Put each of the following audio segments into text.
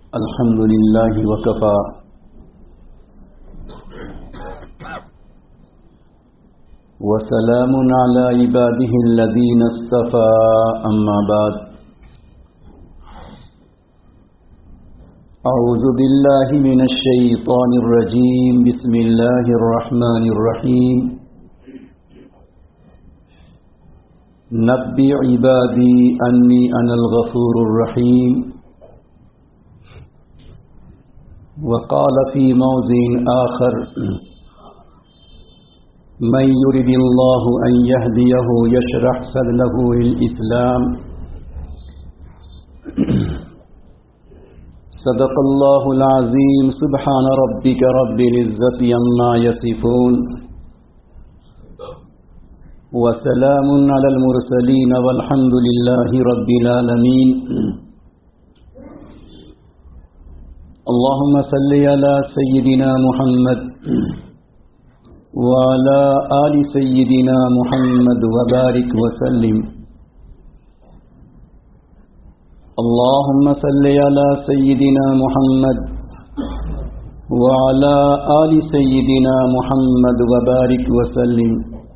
الحمد لله وكفى وسلام على عباده الذين اصطفى أما بعد أعوذ بالله من الشيطان الرجيم بسم الله الرحمن الرحيم نبئ عبادي أني أنا الغفور الرحيم وقال في موضع آخر من يرد الله أن يهديه يشرح صدره للإسلام صدق الله العظيم سبحان ربك رب العزة عما يصفون وسلام على المرسلين والحمد لله رب العالمين اللهم صل على سيدنا محمد وعلى آل سيدنا محمد وبارك وسلم اللهم صل على سيدنا محمد وعلى آل سيدنا محمد وبارك وسلم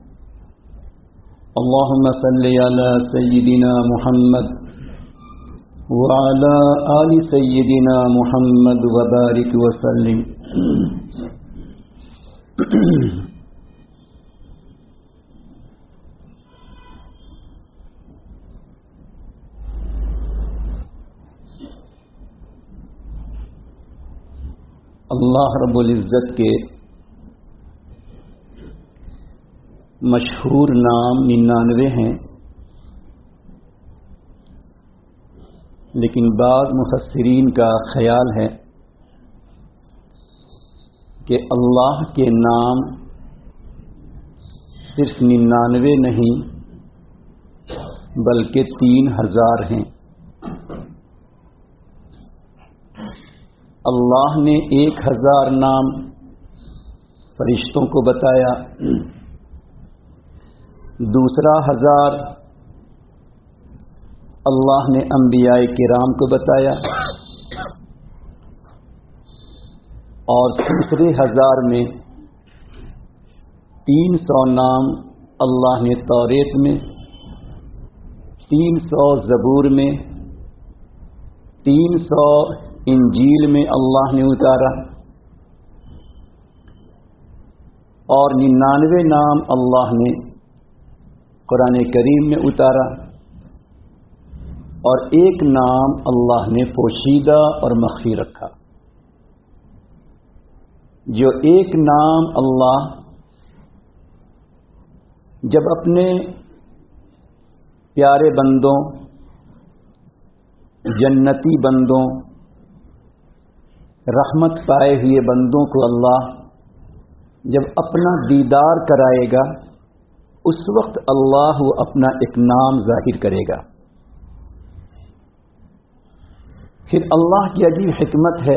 اللهم صل على سيدنا محمد وعلى آل سيدنا محمد وبارك وسلم اللہ رب العزت کے مشہور نام 99 ہیں، لیکن بعض مفسرین کا خیال ہے کہ اللہ کے نام صرف 99 نہیں بلکہ 3000 ہیں۔ اللہ نے 1000 نام فرشتوں کو بتایا، دوسرا 1000 اللہ نے انبیاء کرام کو بتایا، اور تیسرے 1000 میں 300 نام اللہ نے توریت میں، 300 زبور میں، 300 انجیل میں اللہ نے اتارا، اور 99 نام اللہ نے قرآن کریم میں اتارا، اور ایک نام اللہ نے پوشیدہ اور مخفی رکھا۔ جو ایک نام اللہ جب اپنے پیارے بندوں، جنتی بندوں، رحمت پائے ہوئے بندوں کو اللہ جب اپنا دیدار کرائے گا، اس وقت اللہ اپنا ایک نام ظاہر کرے گا۔ پھر اللہ کی عجیب حکمت ہے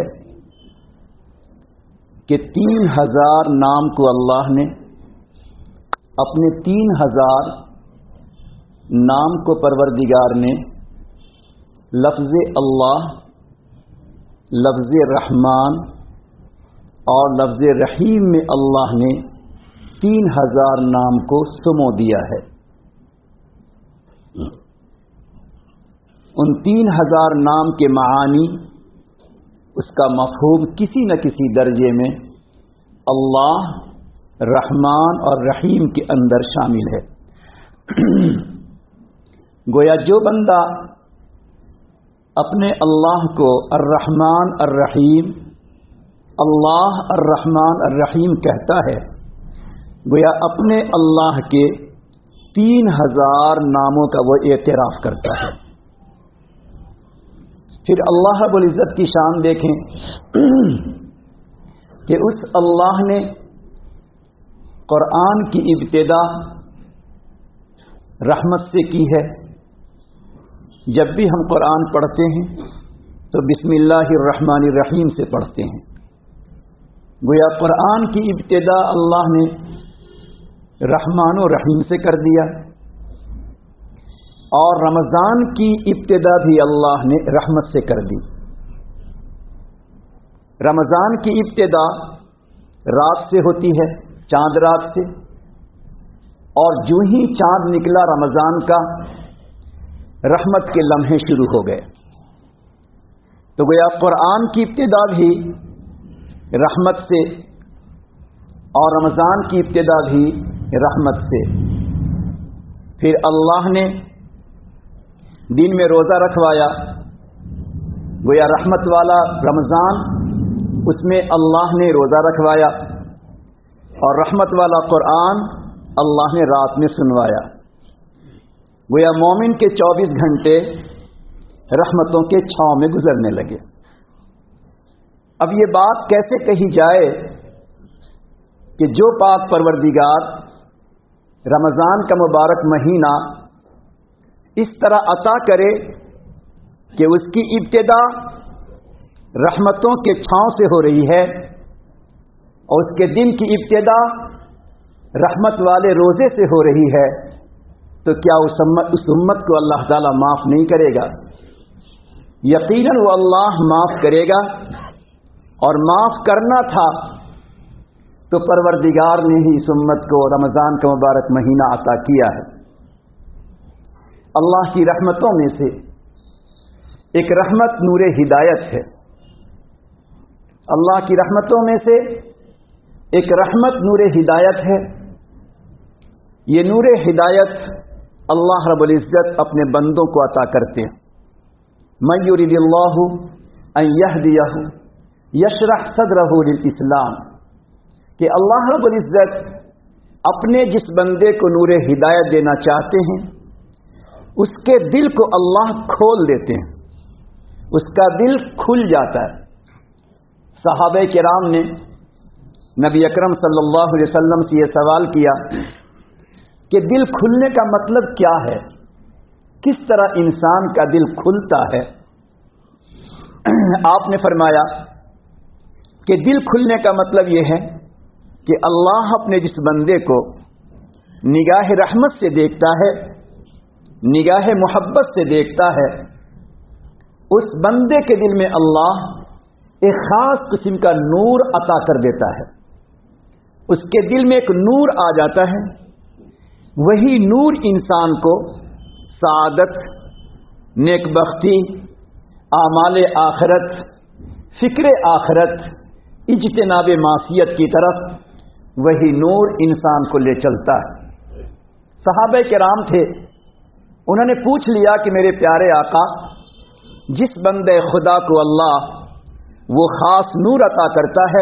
کہ 3000 نام کو اللہ نے اپنے 3000 نام کو پروردگار نے لفظ اللہ، لفظ رحمان اور لفظ رحیم میں اللہ نے 3000 نام کو سمو دیا ہے۔ ان 3000 نام کے معانی، اس کا مفہوم کسی نہ کسی درجے میں اللہ، رحمان اور رحیم کے اندر شامل ہے۔ گویا جو بندہ اپنے اللہ کو الرحمن الرحیم، اللہ الرحمن الرحیم کہتا ہے، گویا اپنے اللہ کے 3000 ناموں کا وہ اعتراف کرتا ہے۔ پھر اللہ رب العزت کی شان دیکھیں کہ اس اللہ نے قرآن کی ابتدا رحمت سے کی ہے۔ جب بھی ہم قرآن پڑھتے ہیں تو بسم اللہ الرحمن الرحیم سے پڑھتے ہیں۔ گویا قرآن کی ابتدا اللہ نے رحمان و رحیم سے کر دیا، اور رمضان کی ابتدا بھی اللہ نے رحمت سے کر دی۔ رمضان کی ابتدا رات سے ہوتی ہے، چاند رات سے، اور جو ہی چاند نکلا رمضان کا، رحمت کے لمحے شروع ہو گئے۔ تو گویا قرآن کی ابتدا بھی رحمت سے اور رمضان کی ابتدا بھی رحمت سے۔ پھر اللہ نے دن میں روزہ رکھوایا، گویا رحمت والا رمضان، اس میں اللہ نے روزہ رکھوایا، اور رحمت والا قرآن اللہ نے رات میں سنوایا۔ گویا مومن کے 24 گھنٹے رحمتوں کے چھاؤں میں گزرنے لگے۔ اب یہ بات کیسے کہی جائے کہ جو پاک پروردگار رمضان کا مبارک مہینہ اس طرح عطا کرے کہ اس کی ابتدا رحمتوں کے چھاؤں سے ہو رہی ہے، اور اس کے دن کی ابتدا رحمت والے روزے سے ہو رہی ہے، تو کیا اس امت کو اللہ تعالیٰ معاف نہیں کرے گا؟ یقیناً وہ اللہ معاف کرے گا، اور معاف کرنا تھا تو پروردگار نے ہی اس امت کو رمضان کا مبارک مہینہ عطا کیا ہے۔ اللہ کی رحمتوں میں سے ایک رحمت نور ہدایت ہے۔ اللہ کی رحمتوں میں سے ایک رحمت نور ہدایت ہے۔ یہ نور ہدایت اللہ رب العزت اپنے بندوں کو عطا کرتے ہیں۔ من یرید اللہ ان یہدیہ یشرح صدرہ للاسلام، کہ اللہ رب العزت اپنے جس بندے کو نور ہدایت دینا چاہتے ہیں اس کے دل کو اللہ کھول دیتے ہیں، اس کا دل کھل جاتا ہے۔ صحابہ کرام نے نبی اکرم صلی اللہ علیہ وسلم سے یہ سوال کیا کہ دل کھلنے کا مطلب کیا ہے، کس طرح انسان کا دل کھلتا ہے؟ آپ نے فرمایا کہ دل کھلنے کا مطلب یہ ہے کہ اللہ اپنے جس بندے کو نگاہ رحمت سے دیکھتا ہے، نگاہ محبت سے دیکھتا ہے، اس بندے کے دل میں اللہ ایک خاص قسم کا نور عطا کر دیتا ہے۔ اس کے دل میں ایک نور آ جاتا ہے، وہی نور انسان کو سعادت، نیک بختی، اعمال آخرت، فکر آخرت، اجتناب معصیت کی طرف وہی نور انسان کو لے چلتا ہے۔ صحابہ کرام تھے، انہوں نے پوچھ لیا کہ میرے پیارے آقا، جس بندے خدا کو اللہ وہ خاص نور عطا کرتا ہے،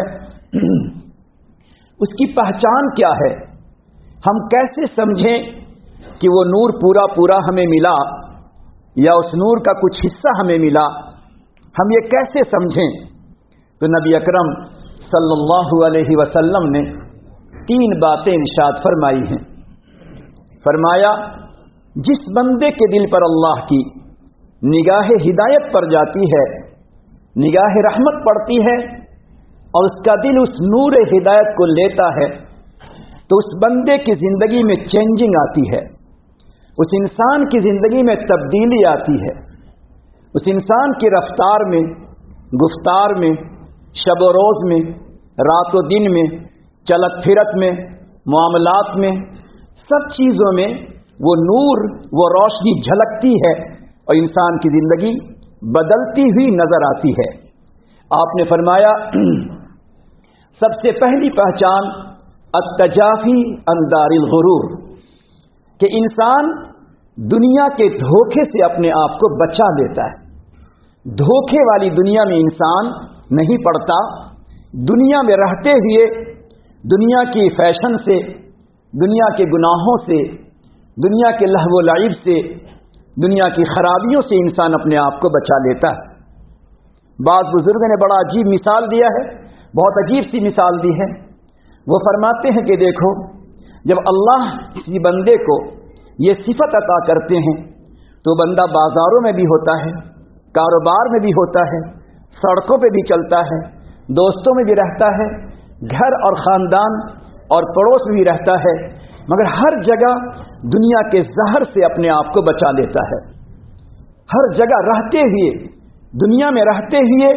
اس کی پہچان کیا ہے؟ ہم کیسے سمجھیں کہ وہ نور پورا پورا ہمیں ملا یا اس نور کا کچھ حصہ ہمیں ملا؟ ہم یہ کیسے سمجھیں؟ تو نبی اکرم صلی اللہ علیہ وسلم نے 3 باتیں ارشاد فرمائی ہیں۔ فرمایا، جس بندے کے دل پر اللہ کی نگاہ ہدایت پڑ جاتی ہے، نگاہ رحمت پڑتی ہے، اور اس کا دل اس نور ہدایت کو لیتا ہے، تو اس بندے کی زندگی میں چینجنگ آتی ہے، اس انسان کی زندگی میں تبدیلی آتی ہے، اس انسان کی رفتار میں، گفتار میں، شب و روز میں، رات و دن میں، چلت پھرت میں، معاملات میں، سب چیزوں میں وہ نور، وہ روشنی جھلکتی ہے، اور انسان کی زندگی بدلتی ہوئی نظر آتی ہے۔ آپ نے فرمایا، سب سے پہلی پہچان التجافی عن دار الغرور، کہ انسان دنیا کے دھوکے سے اپنے آپ کو بچا لیتا ہے۔ دھوکے والی دنیا میں انسان نہیں پڑتا، دنیا میں رہتے ہوئے دنیا کی فیشن سے، دنیا کے گناہوں سے، دنیا کے لہو و لعب سے، دنیا کی خرابیوں سے انسان اپنے آپ کو بچا لیتا ہے۔ بعض بزرگوں نے بڑا عجیب مثال دیا ہے، بہت عجیب سی مثال دی ہے۔ وہ فرماتے ہیں کہ دیکھو، جب اللہ کسی بندے کو یہ صفت عطا کرتے ہیں تو بندہ بازاروں میں بھی ہوتا ہے، کاروبار میں بھی ہوتا ہے، سڑکوں پہ بھی چلتا ہے، دوستوں میں بھی رہتا ہے، گھر اور خاندان اور پڑوس میں بھی رہتا ہے، مگر ہر جگہ دنیا کے زہر سے اپنے آپ کو بچا لیتا ہے۔ ہر جگہ رہتے ہوئے، دنیا میں رہتے ہوئے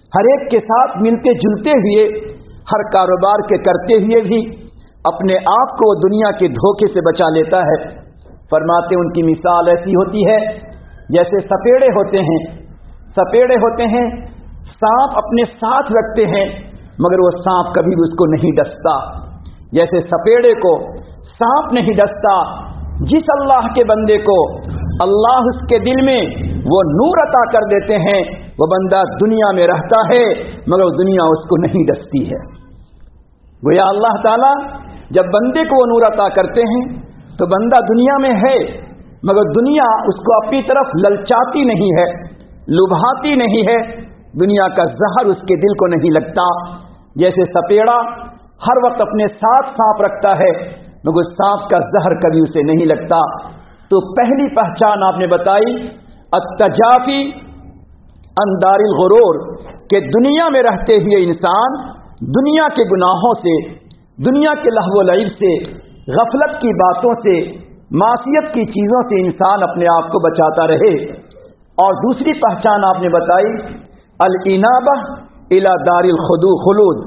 ہر ایک کے ساتھ ملتے جلتے ہوئے ہر کاروبار کے کرتے ہوئے بھی اپنے آپ کو دنیا کے دھوکے سے بچا لیتا ہے۔ فرماتے ان کی مثال ایسی ہوتی ہے جیسے سپیڑے ہوتے ہیں، سپیڑے ہوتے ہیں، سانپ اپنے ساتھ رکھتے ہیں مگر وہ سانپ کبھی بھی اس کو نہیں ڈستا۔ جیسے سپیڑے کو سانپ نہیں ڈستا، جس اللہ کے بندے کو اللہ اس کے دل میں وہ نور عطا کر دیتے ہیں وہ بندہ دنیا میں رہتا ہے مگر دنیا اس کو نہیں ڈستی ہے۔ گویا اللہ تعالیٰ جب بندے کو وہ نور عطا کرتے ہیں تو بندہ دنیا میں ہے مگر دنیا اس کو اپنی طرف للچاتی نہیں ہے، لبھاتی نہیں ہے، دنیا کا زہر اس کے دل کو نہیں لگتا۔ جیسے سپیڑا ہر وقت اپنے ساتھ سانپ رکھتا ہے مگر سانپ کا زہر کبھی اسے نہیں لگتا۔ تو پہلی پہچان آپ نے بتائی التجافی عن دار الغرور، کہ دنیا میں رہتے ہوئے انسان دنیا کے گناہوں سے، دنیا کے لہو و لعب سے، غفلت کی باتوں سے، معصیت کی چیزوں سے انسان اپنے آپ کو بچاتا رہے۔ اور دوسری پہچان آپ نے بتائی الانابہ الی دار الخلود،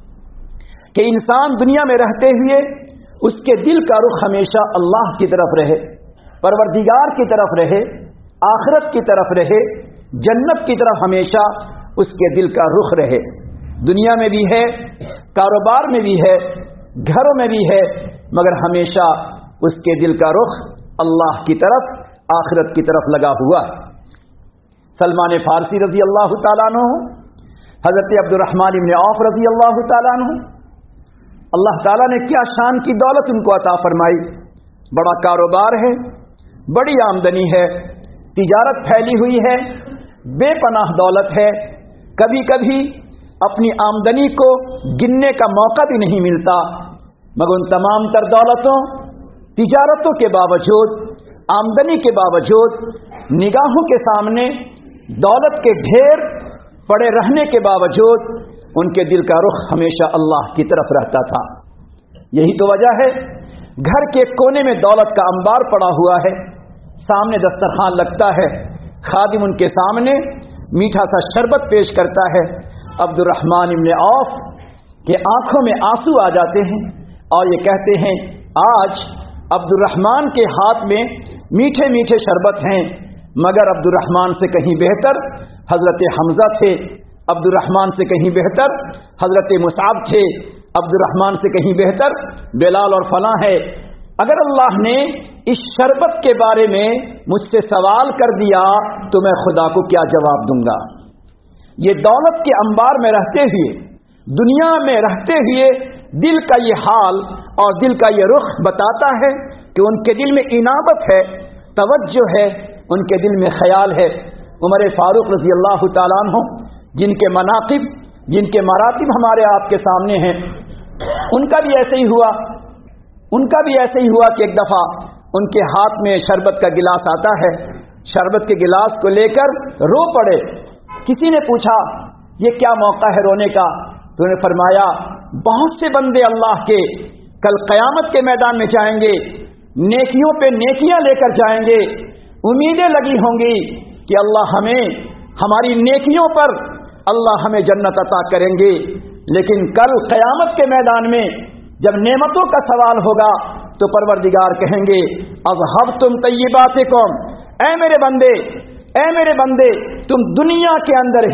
کہ انسان دنیا میں رہتے ہوئے اس کے دل کا رخ ہمیشہ اللہ کی طرف رہے، پروردگار کی طرف رہے، آخرت کی طرف رہے، جنت کی طرف ہمیشہ اس کے دل کا رخ رہے۔ دنیا میں بھی ہے، کاروبار میں بھی ہے، گھروں میں بھی ہے، مگر ہمیشہ اس کے دل کا رخ اللہ کی طرف، آخرت کی طرف لگا ہوا ہے۔ سلمان فارسی رضی اللہ تعالیٰ عنہ، حضرت عبد الرحمن بن عوف رضی اللہ تعالیٰ عنہ، اللہ تعالیٰ نے کیا شان کی دولت ان کو عطا فرمائی، بڑا کاروبار ہے، بڑی آمدنی ہے، تجارت پھیلی ہوئی ہے، بے پناہ دولت ہے، کبھی کبھی اپنی آمدنی کو گننے کا موقع بھی نہیں ملتا، مگر ان تمام تر دولتوں، تجارتوں کے باوجود، آمدنی کے باوجود، نگاہوں کے سامنے دولت کے ڈھیر پڑے رہنے کے باوجود ان کے دل کا رخ ہمیشہ اللہ کی طرف رہتا تھا۔ یہی تو وجہ ہے گھر کے کونے میں دولت کا انبار پڑا ہوا ہے، سامنے دسترخوان لگتا ہے، خادم ان کے سامنے میٹھا سا شربت پیش کرتا ہے، عبد الرحمن بن عوف کے آنکھوں میں آنسو آ جاتے ہیں اور یہ کہتے ہیں آج عبد الرحمن کے ہاتھ میں میٹھے میٹھے شربت ہیں، مگر عبد الرحمن سے کہیں بہتر حضرت حمزہ تھے، عبد الرحمن سے کہیں بہتر حضرت مصعب تھے، عبد الرحمن سے کہیں بہتر بلال اور فلاں ہے۔ اگر اللہ نے اس شربت کے بارے میں مجھ سے سوال کر دیا تو میں خدا کو کیا جواب دوں گا؟ یہ دولت کے انبار میں رہتے ہوئے، دنیا میں رہتے ہوئے دل کا یہ حال اور دل کا یہ رخ بتاتا ہے کہ ان کے دل میں انابت ہے، توجہ ہے، ان کے دل میں خیال ہے۔ عمر فاروق رضی اللہ تعالیٰ عنہ، جن کے مناقب، جن کے مراتب ہمارے آپ کے سامنے ہیں، ان کا بھی ایسے ہی ہوا، ان کا بھی ایسے ہی ہوا کہ ایک دفعہ ان کے ہاتھ میں شربت کا گلاس آتا ہے، شربت کے گلاس کو لے کر رو پڑے۔ کسی نے پوچھا یہ کیا موقع ہے رونے کا؟ تو انہوں نے فرمایا بہت سے بندے اللہ کے کل قیامت کے میدان میں جائیں گے، نیکیوں پہ نیکیاں لے کر جائیں گے، امیدیں لگی ہوں گی کہ اللہ ہمیں ہماری نیکیوں پر اللہ ہمیں جنت عطا کریں گے، لیکن کل قیامت کے میدان میں جب نعمتوں کا سوال ہوگا تو پروردگار کہیں گے اذھبتم طیباتکم، اے میرے بندے، اے میرے بندے، تم دنیا کے اندر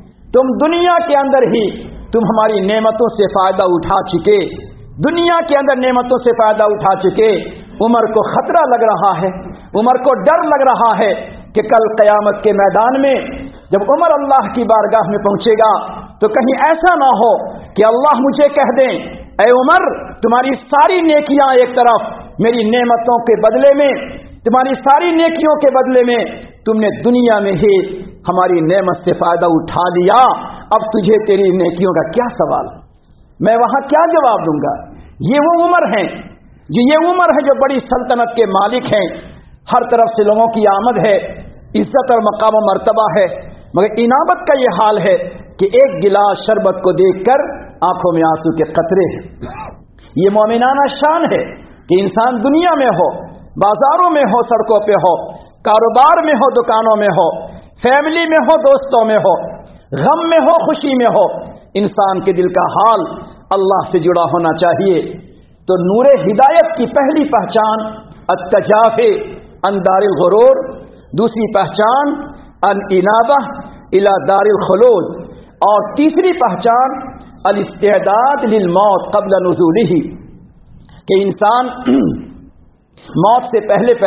ہی تم ہماری نعمتوں سے فائدہ اٹھا چکے، دنیا کے اندر نعمتوں سے فائدہ اٹھا چکے۔ عمر کو خطرہ لگ رہا ہے، عمر کو ڈر لگ رہا ہے کہ کل قیامت کے میدان میں جب عمر اللہ کی بارگاہ میں پہنچے گا تو کہیں ایسا نہ ہو کہ اللہ مجھے کہہ دیں اے عمر تمہاری ساری نیکیاں ایک طرف، میری نعمتوں کے بدلے میں، تمہاری ساری نیکیوں کے بدلے میں تم نے دنیا میں ہی ہماری نعمت سے فائدہ اٹھا لیا، اب تجھے تیری نیکیوں کا کیا سوال، میں وہاں کیا جواب دوں گا؟ یہ وہ عمر ہیں، یہ عمر ہے جو بڑی سلطنت کے مالک ہیں، ہر طرف سے لوگوں کی آمد ہے، عزت اور مقام و مرتبہ ہے، مگر انابت کا یہ حال ہے کہ ایک گلاس شربت کو دیکھ کر آنکھوں میں آنسو کے قطرے ہیں۔ یہ مومنانہ شان ہے کہ انسان دنیا میں ہو، بازاروں میں ہو، سڑکوں پہ ہو، کاروبار میں ہو، دکانوں میں ہو، فیملی میں ہو، دوستوں میں ہو، غم میں ہو خوشی میں ہو، انسان کے دل کا حال اللہ سے جڑا ہونا چاہیے۔ تو نور ہدایت کی پہلی پہچان التجافی عن دار الغرور، دوسری پہچان الانابہ الی دار الخلود، اور تیسری پہچان الاستعداد للموت قبل نزولہ، کہ انسان موت سے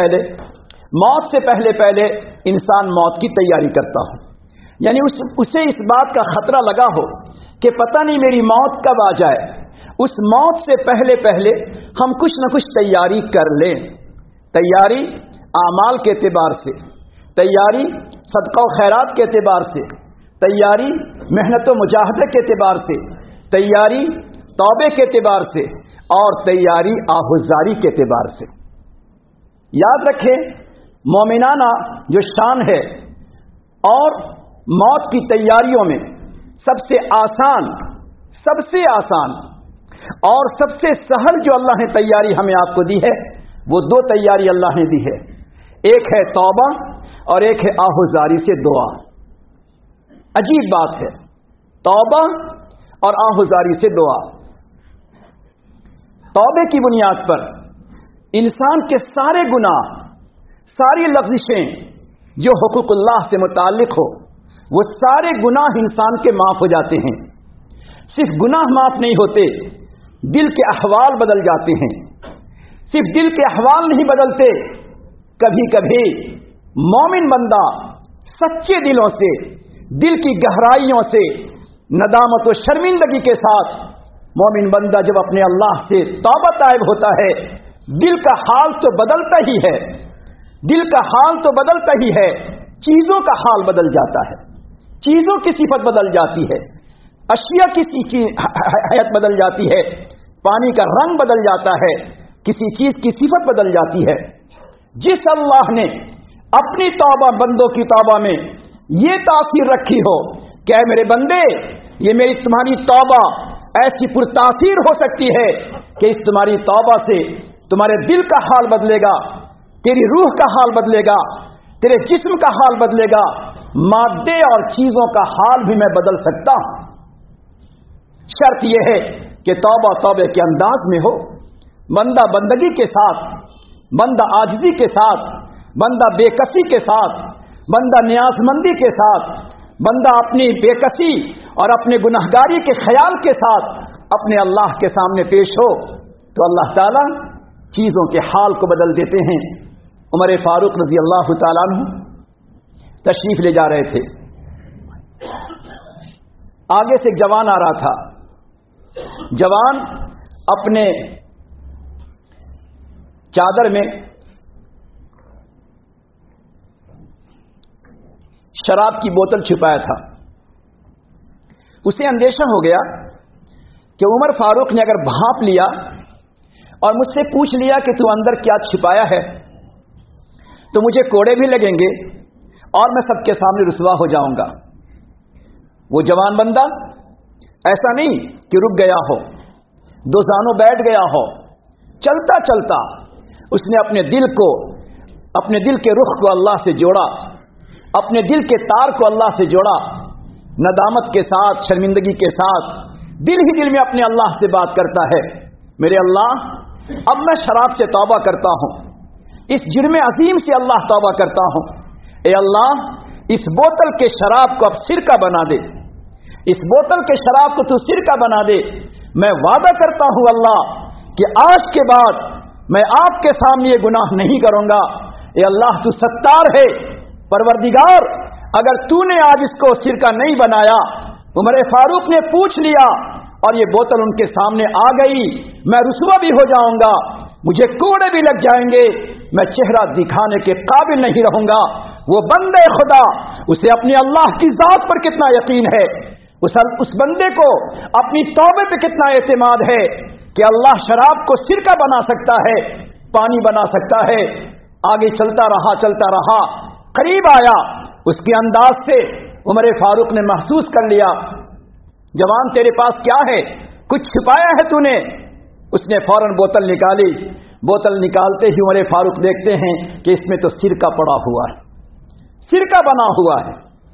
پہلے پہلے انسان موت کی تیاری کرتا ہو، یعنی اسے اس بات کا خطرہ لگا ہو کہ پتہ نہیں میری موت کب آ جائے، اس موت سے پہلے ہم کچھ نہ کچھ تیاری کر لیں۔ تیاری اعمال کے اعتبار سے، تیاری صدقہ و خیرات کے اعتبار سے، تیاری محنت و مجاہدے کے اعتبار سے، تیاری توبے کے اعتبار سے، اور تیاری آہوزاری کے اعتبار سے۔ یاد رکھیں مومنانہ جو شان ہے، اور موت کی تیاریوں میں سب سے آسان اور سب سے سہل جو اللہ نے تیاری ہمیں آپ کو دی ہے، وہ دو تیاری اللہ نے دی ہے، ایک ہے توبہ اور ایک ہے آہوزاری سے دعا۔ عجیب بات ہے، توبہ اور آہوزاری سے دعا۔ توبے کی بنیاد پر انسان کے سارے گناہ، ساری لغزشیں جو حقوق اللہ سے متعلق ہو، وہ سارے گناہ انسان کے معاف ہو جاتے ہیں۔ صرف گناہ معاف نہیں ہوتے، دل کے احوال بدل جاتے ہیں۔ صرف دل کے احوال نہیں بدلتے، کبھی کبھی مومن بندہ سچے دلوں سے، دل کی گہرائیوں سے، ندامت و شرمندگی کے ساتھ مومن بندہ جب اپنے اللہ سے توبہ طائب ہوتا ہے، دل کا حال تو بدلتا ہی ہے، چیزوں کا حال بدل جاتا ہے، چیزوں کی صفت بدل جاتی ہے، اشیاء کی حیت بدل جاتی ہے، پانی کا رنگ بدل جاتا ہے، کسی چیز کی صفت بدل جاتی ہے۔ جس اللہ نے اپنی توبہ بندوں کی توبہ میں یہ تاثیر رکھی ہو کہ اے میرے بندے، یہ میری تمہاری توبہ ایسی پرتاثیر ہو سکتی ہے کہ اس تمہاری توبہ سے تمہارے دل کا حال بدلے گا، تیری روح کا حال بدلے گا، تیرے جسم کا حال بدلے گا، مادے اور چیزوں کا حال بھی میں بدل سکتا ہوں۔ شرط یہ ہے کہ توبہ توبے کے انداز میں ہو، بندہ بندگی کے ساتھ، بندہ عاجزی کے ساتھ، بندہ بے کسی کے ساتھ، بندہ نیاز مندی کے ساتھ، بندہ اپنی بے کسی اور اپنے گناہگاری کے خیال کے ساتھ اپنے اللہ کے سامنے پیش ہو، تو اللہ تعالیٰ چیزوں کے حال کو بدل دیتے ہیں۔ عمر فاروق رضی اللہ تعالیٰ عنہ تشریف لے جا رہے تھے، آگے سے ایک جوان آ رہا تھا، جوان اپنے چادر میں شراب کی بوتل چھپایا تھا۔ اسے اندیشہ ہو گیا کہ عمر فاروق نے اگر بھانپ لیا اور مجھ سے پوچھ لیا کہ تو اندر کیا چھپایا ہے تو مجھے کوڑے بھی لگیں گے اور میں سب کے سامنے رسوا ہو جاؤں گا۔ وہ جوان بندہ ایسا نہیں کہ رک گیا ہو، دو زانوں بیٹھ گیا ہو، چلتا چلتا اس نے اپنے دل کے رخ کو اللہ سے جوڑا، اپنے دل کے تار کو اللہ سے جوڑا، ندامت کے ساتھ، شرمندگی کے ساتھ دل ہی دل میں اپنے اللہ سے بات کرتا ہے، میرے اللہ اب میں شراب سے توبہ کرتا ہوں، اس جرم عظیم سے اللہ توبہ کرتا ہوں، اے اللہ اس بوتل کے شراب کو اب سرکہ بنا دے، اس بوتل کے شراب کو تو سرکہ بنا دے، میں وعدہ کرتا ہوں اللہ کہ آج کے بعد میں آپ کے سامنے یہ گناہ نہیں کروں گا۔ اے اللہ تو ستار ہے، پروردگار اگر تو نے آج اس کو سرکہ نہیں بنایا، عمر فاروق نے پوچھ لیا اور یہ بوتل ان کے سامنے آ گئی، میں رسوا بھی ہو جاؤں گا، مجھے کوڑے بھی لگ جائیں گے، میں چہرہ دکھانے کے قابل نہیں رہوں گا۔ وہ بندے خدا، اسے اپنی اللہ کی ذات پر کتنا یقین ہے، اس بندے کو اپنی توبے پہ کتنا اعتماد ہے کہ اللہ شراب کو سرکہ بنا سکتا ہے، پانی بنا سکتا ہے۔ آگے چلتا رہا، قریب آیا، اس کے انداز سے عمر فاروق نے محسوس کر لیا، جوان تیرے پاس کیا ہے، کچھ چھپایا ہے تو نے؟ اس نے فوراً بوتل نکالی، بوتل نکالتے ہی عمر فاروق دیکھتے ہیں کہ اس میں تو سرکہ پڑا ہوا ہے، سرکہ بنا ہوا ہے۔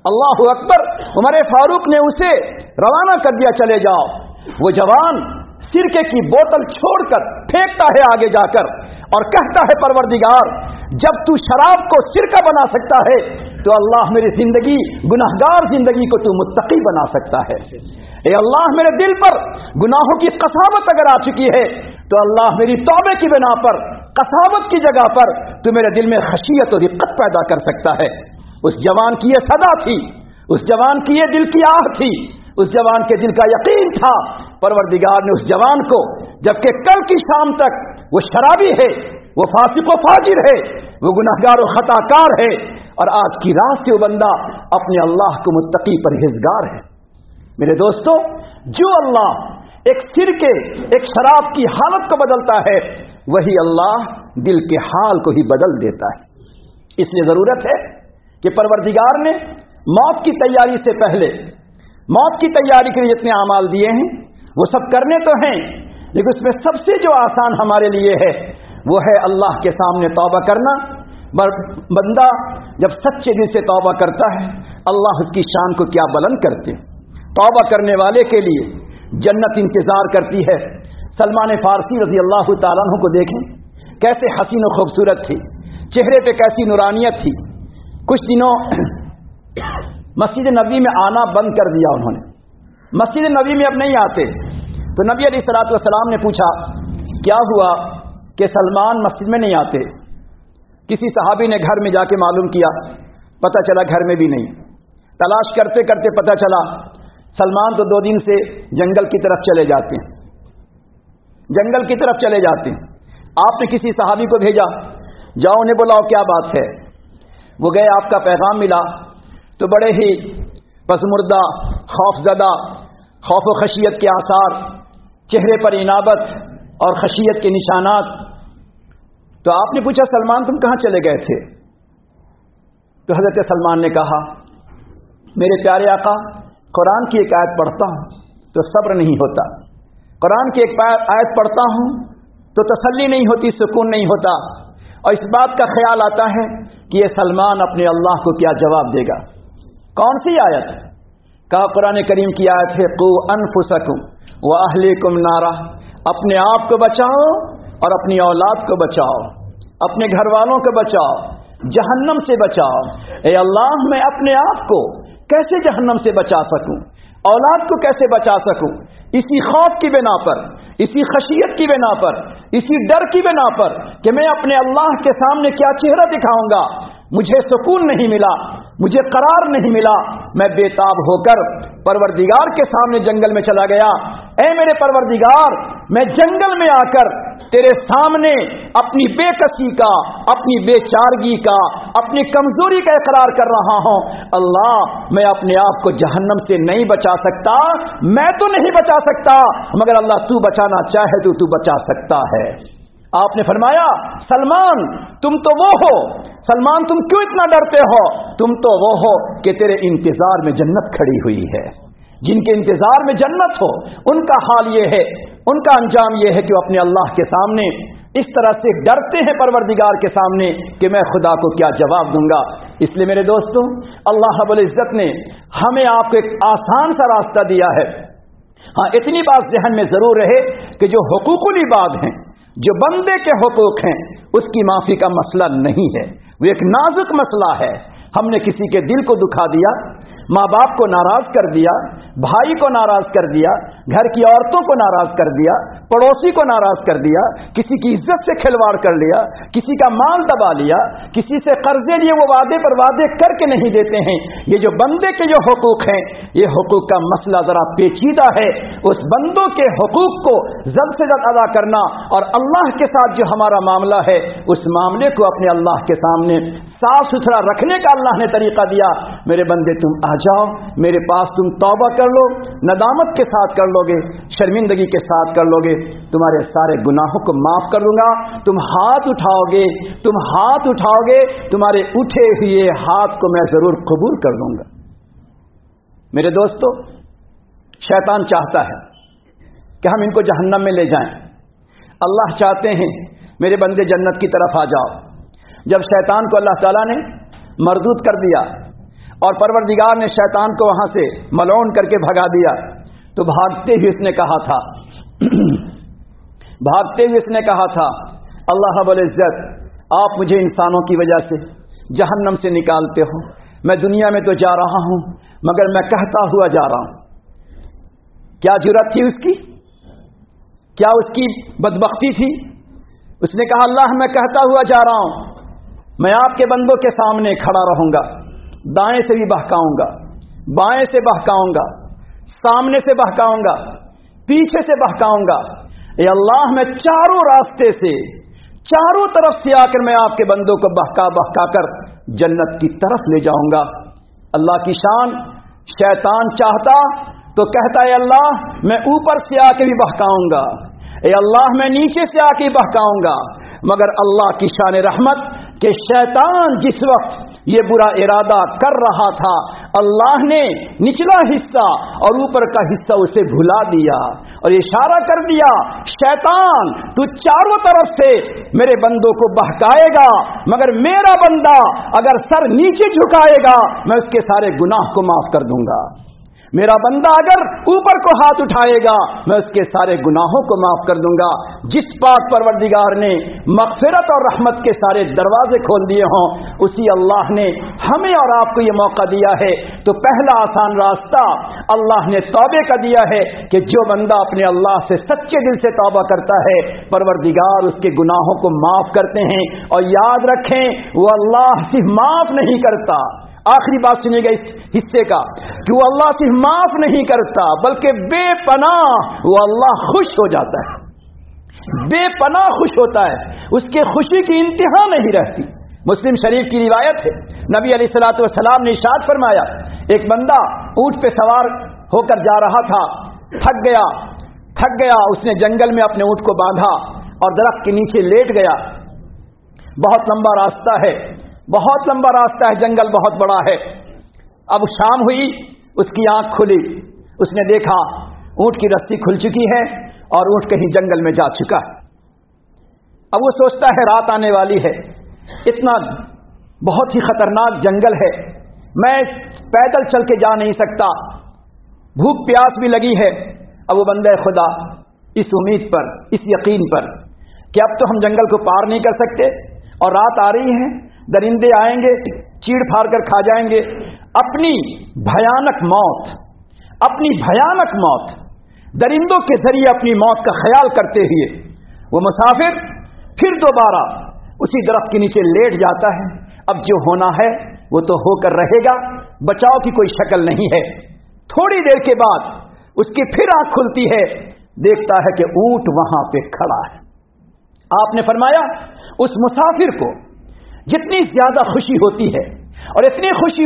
अल्लाहु अकबर। उमर फारूक ने उसे रवाना कर दिया, चले जाओ। वो जवान सिरके की बोतल छोड़कर फेंकता है आगे जाकर और कहता है, परवरदिगार, जब तू शराब को सिरका बना सकता है तो अल्लाह मेरी जिंदगी, गुनाहगार जिंदगी को तू मुत्तकी बना सकता है। ए अल्लाह, मेरे दिल पर गुनाहों की कसावत अगर आ चुकी है तो अल्लाह मेरी तौबे की बिना पर, कसावत की जगह पर तू मेरे दिल में खशियत और रिक्कत पैदा कर सकता है। उस जवान की ये सदा थी, उस जवान की ये दिल की आह थी, उस जवान के दिल का यकीन था। परवरदिगार ने उस जवान को, जबकि कल की शाम तक वो शराबी है, वो फासिक व फाजिर है, वो गुनहगार और खताकार है, और आज की रात से वो बंदा अपने अल्लाह को मुत्तकी परहेजगार है। मेरे दोस्तों, जो अल्लाह एक सिरके, एक शराब की हालत को बदलता है, वही अल्लाह दिल के हाल को ही बदल देता है। इसलिए जरूरत है कि परवरदिगार ने मौत की तैयारी से पहले, मौत की तैयारी के लिए जितने अमाल दिए हैं वो सब करने तो हैं, लेकिन उसमें सबसे जो आसान हमारे लिए है वो है अल्लाह के सामने तौबा करना। बंदा जब सच्चे दिल से तौबा करता है, अल्लाह उसकी शान को क्या बुलंद करते। तौबा करने वाले के लिए जन्नत इंतजार करती है। सलमान फारसी रजी अल्लाह ताला अन्हु को देखें, कैसे हसीन और खूबसूरत थी, चेहरे पे कैसी नूरानियत थी। कुछ दिनों मस्जिद नबी में आना बंद कर दिया उन्होंने, मस्जिद नबी में अब नहीं आते। तो नबी अलैहिस्सलातु वस्सलाम ने पूछा, क्या हुआ कि सलमान मस्जिद में नहीं आते? किसी सहाबी ने घर में जाके मालूम किया, पता चला घर में भी नहीं। तलाश करते करते पता चला सलमान तो 2 दिन से जंगल की तरफ चले जाते हैं, जंगल की तरफ चले जाते हैं। आपने किसी सहाबी को भेजा, जाओ उन्हें बुलाओ, क्या बात है। वो गए, आपका पैगाम मिला तो बड़े ही पसमुर्दा, खौफजदा, खौफ व खशियत के आसार, चेहरे पर इनाबत और खशियत के निशानात। तो आपने पूछा, सलमान तुम कहाँ चले गए थे? तो हजरत सलमान ने कहा, मेरे प्यारे आका, कुरान की एक आयत पढ़ता हूँ तो सब्र नहीं होता, कुरान की एक आयत पढ़ता हूँ तो तसल्ली नहीं होती, सुकून नहीं होता, और इस बात का ख्याल आता है कि ये सलमान अपने अल्लाह को क्या जवाब देगा। कौन सी आयत? कहा कुरान करीम की आयत है, qu अनफुसकुम व अहलिकुम नारा, अपने आप को बचाओ और अपनी औलाद को बचाओ, अपने घर वालों को बचाओ, जहन्नम से बचाओ। ए अल्लाह, मैं अपने आप को कैसे जहन्नम से बचा सकूं, औलाद को कैसे बचा सकूं? इसी खौफ की बिना पर, इसी खशियत की बिना पर, इसी डर की बिना पर कि मैं अपने अल्लाह के सामने क्या चेहरा दिखाऊंगा। मुझे सुकून नहीं मिला, मुझे करार नहीं मिला, मैं बेताब होकर परवरदिगार के सामने जंगल में चला गया। ऐ मेरे परवरदिगार, मैं जंगल में आकर तेरे सामने अपनी बेकसी का, अपनी बेचारगी का, अपनी कमजोरी का इकरार कर रहा हूं। अल्लाह, मैं अपने आप को जहन्नम से नहीं बचा सकता, मैं तो नहीं बचा सकता, मगर अल्लाह तू बचाना चाहे तो तू बचा सकता है। आपने फरमाया, सलमान तुम तो वो हो, सलमान तुम क्यों इतना डरते हो? तुम तो वो हो कि तेरे इंतजार में जन्नत खड़ी हुई है। जिनके इंतजार में जन्नत हो, उनका हाल ये है, उनका अंजाम ये है कि वो अपने अल्लाह के सामने इस तरह से डरते हैं परवरदिगार के सामने कि मैं खुदा को क्या जवाब दूंगा। इसलिए मेरे दोस्तों, अल्लाह रब्बुल इज्जत ने हमें आपको एक आसान सा रास्ता दिया है। हाँ, इतनी बात ज़हन में जरूर रहे कि जो हुकूकुल इबाद हैं, जो बंदे के हुकूक हैं, उसकी माफी का मसला नहीं है, वो एक नाजुक मसला है। हमने किसी के दिल को दुखा दिया, माँ बाप को नाराज कर दिया, भाई को नाराज कर दिया, घर की औरतों को नाराज कर दिया, पड़ोसी को नाराज कर दिया, किसी की इज्जत से खिलवाड़ कर लिया, किसी का माल दबा लिया, किसी से कर्जे लिए वो वादे पर वादे करके नहीं देते हैं। ये जो बंदे के जो हुकूक हैं, ये हुकूक का मसला जरा पेचीदा है। उस बंदों के हुकूक को जल्द से जल्द अदा करना और अल्लाह के साथ जो हमारा मामला है, उस मामले को अपने अल्लाह के सामने साफ सुथरा रखने का अल्लाह ने तरीका दिया। मेरे बंदे, तुम आ जाओ मेरे पास, तुम तौबा कर लो, नदामत के साथ कर लोगे, शर्मिंदगी के साथ कर लोगे, तुम्हारे सारे गुनाहों को माफ कर दूंगा। तुम हाथ उठाओगे, तुम हाथ उठाओगे, तुम्हारे उठे हुए हाथ को मैं जरूर कबूल कर लूंगा। मेरे दोस्तों, शैतान चाहता है कि हम इनको जहन्नम में ले जाएं, अल्लाह चाहते हैं मेरे बंदे जन्नत की तरफ आ जाओ। जब शैतान को अल्लाह ताला ने मरदूद कर दिया اور پروردگار نے شیطان کو وہاں سے ملعون کر کے بھگا دیا، تو بھاگتے ہوئے اس نے کہا تھا اللہ رب العزت آپ مجھے انسانوں کی وجہ سے جہنم سے نکالتے ہو، میں دنیا میں تو جا رہا ہوں مگر میں کہتا ہوا جا رہا ہوں۔ کیا جرأت تھی اس کی، کیا اس کی بدبختی تھی؟ اس نے کہا اللہ میں کہتا ہوا جا رہا ہوں، میں آپ کے بندوں کے سامنے کھڑا رہوں گا، دائیں سے بھی بہکاؤں گا، بائیں سے بہکاؤں گا، سامنے سے بہکاؤں گا، پیچھے سے بہکاؤں گا، اے اللہ میں چاروں راستے سے، چاروں طرف سے آ کر میں آپ کے بندوں کو بہکا بہکا کر جنت کی طرف لے جاؤں گا۔ اللہ کی شان، شیطان چاہتا تو کہتا ہے اللہ میں اوپر سے آ کے بھی بہکاؤں گا، اے اللہ میں نیچے سے آ کے بہکاؤں گا، مگر اللہ کی شان رحمت کہ شیطان جس وقت یہ برا ارادہ کر رہا تھا اللہ نے نچلا حصہ اور اوپر کا حصہ اسے بھلا دیا اور اشارہ کر دیا شیطان تو چاروں طرف سے میرے بندوں کو بہکائے گا، مگر میرا بندہ اگر سر نیچے جھکائے گا میں اس کے سارے گناہ کو معاف کر دوں گا، میرا بندہ اگر اوپر کو ہاتھ اٹھائے گا میں اس کے سارے گناہوں کو معاف کر دوں گا۔ جس پاک پروردگار نے مغفرت اور رحمت کے سارے دروازے کھول دیے ہوں اسی اللہ نے ہمیں اور آپ کو یہ موقع دیا ہے، تو پہلا آسان راستہ اللہ نے توبے کا دیا ہے کہ جو بندہ اپنے اللہ سے سچے دل سے توبہ کرتا ہے پروردگار اس کے گناہوں کو معاف کرتے ہیں، اور یاد رکھیں وہ اللہ صرف معاف نہیں کرتا، آخری بات سنیے گا اس حصے کا کہ وہ اللہ صرف معاف نہیں کرتا بلکہ بے پناہ وہ اللہ خوش ہو جاتا ہے، بے پناہ خوش ہوتا ہے، اس کے خوشی کی انتہا نہیں رہتی۔ مسلم شریف کی روایت ہے نبی علیہ الصلوۃ والسلام نے ارشاد فرمایا ایک بندہ اونٹ پہ سوار ہو کر جا رہا تھا، تھک گیا، اس نے جنگل میں اپنے اونٹ کو باندھا اور درخت کے نیچے لیٹ گیا، بہت لمبا راستہ ہے، جنگل بہت بڑا ہے۔ اب شام ہوئی، اس کی آنکھ کھلی، اس نے دیکھا اونٹ کی رسی کھل چکی ہے اور اونٹ کہیں جنگل میں جا چکا ہے۔ اب وہ سوچتا ہے رات آنے والی ہے، اتنا بہت ہی خطرناک جنگل ہے، میں پیدل چل کے جا نہیں سکتا، بھوک پیاس بھی لگی ہے۔ اب وہ بندہ خدا اس امید پر، اس یقین پر کہ اب تو ہم جنگل کو پار نہیں کر سکتے اور رات آ رہی ہے، درندے آئیں گے چیڑ پھاڑ کر کھا جائیں گے، اپنی بھیانک موت درندوں کے ذریعے اپنی موت کا خیال کرتے ہوئے وہ مسافر پھر دوبارہ اسی درخت کے نیچے لیٹ جاتا ہے۔ اب جو ہونا ہے وہ تو ہو کر رہے گا، بچاؤ کی کوئی شکل نہیں ہے۔ تھوڑی دیر کے بعد اس کی پھر آنکھ کھلتی ہے، دیکھتا ہے کہ اونٹ وہاں پہ کھڑا ہے۔ آپ نے فرمایا اس مسافر کو جتنی زیادہ خوشی ہوتی ہے اور اتنی خوشی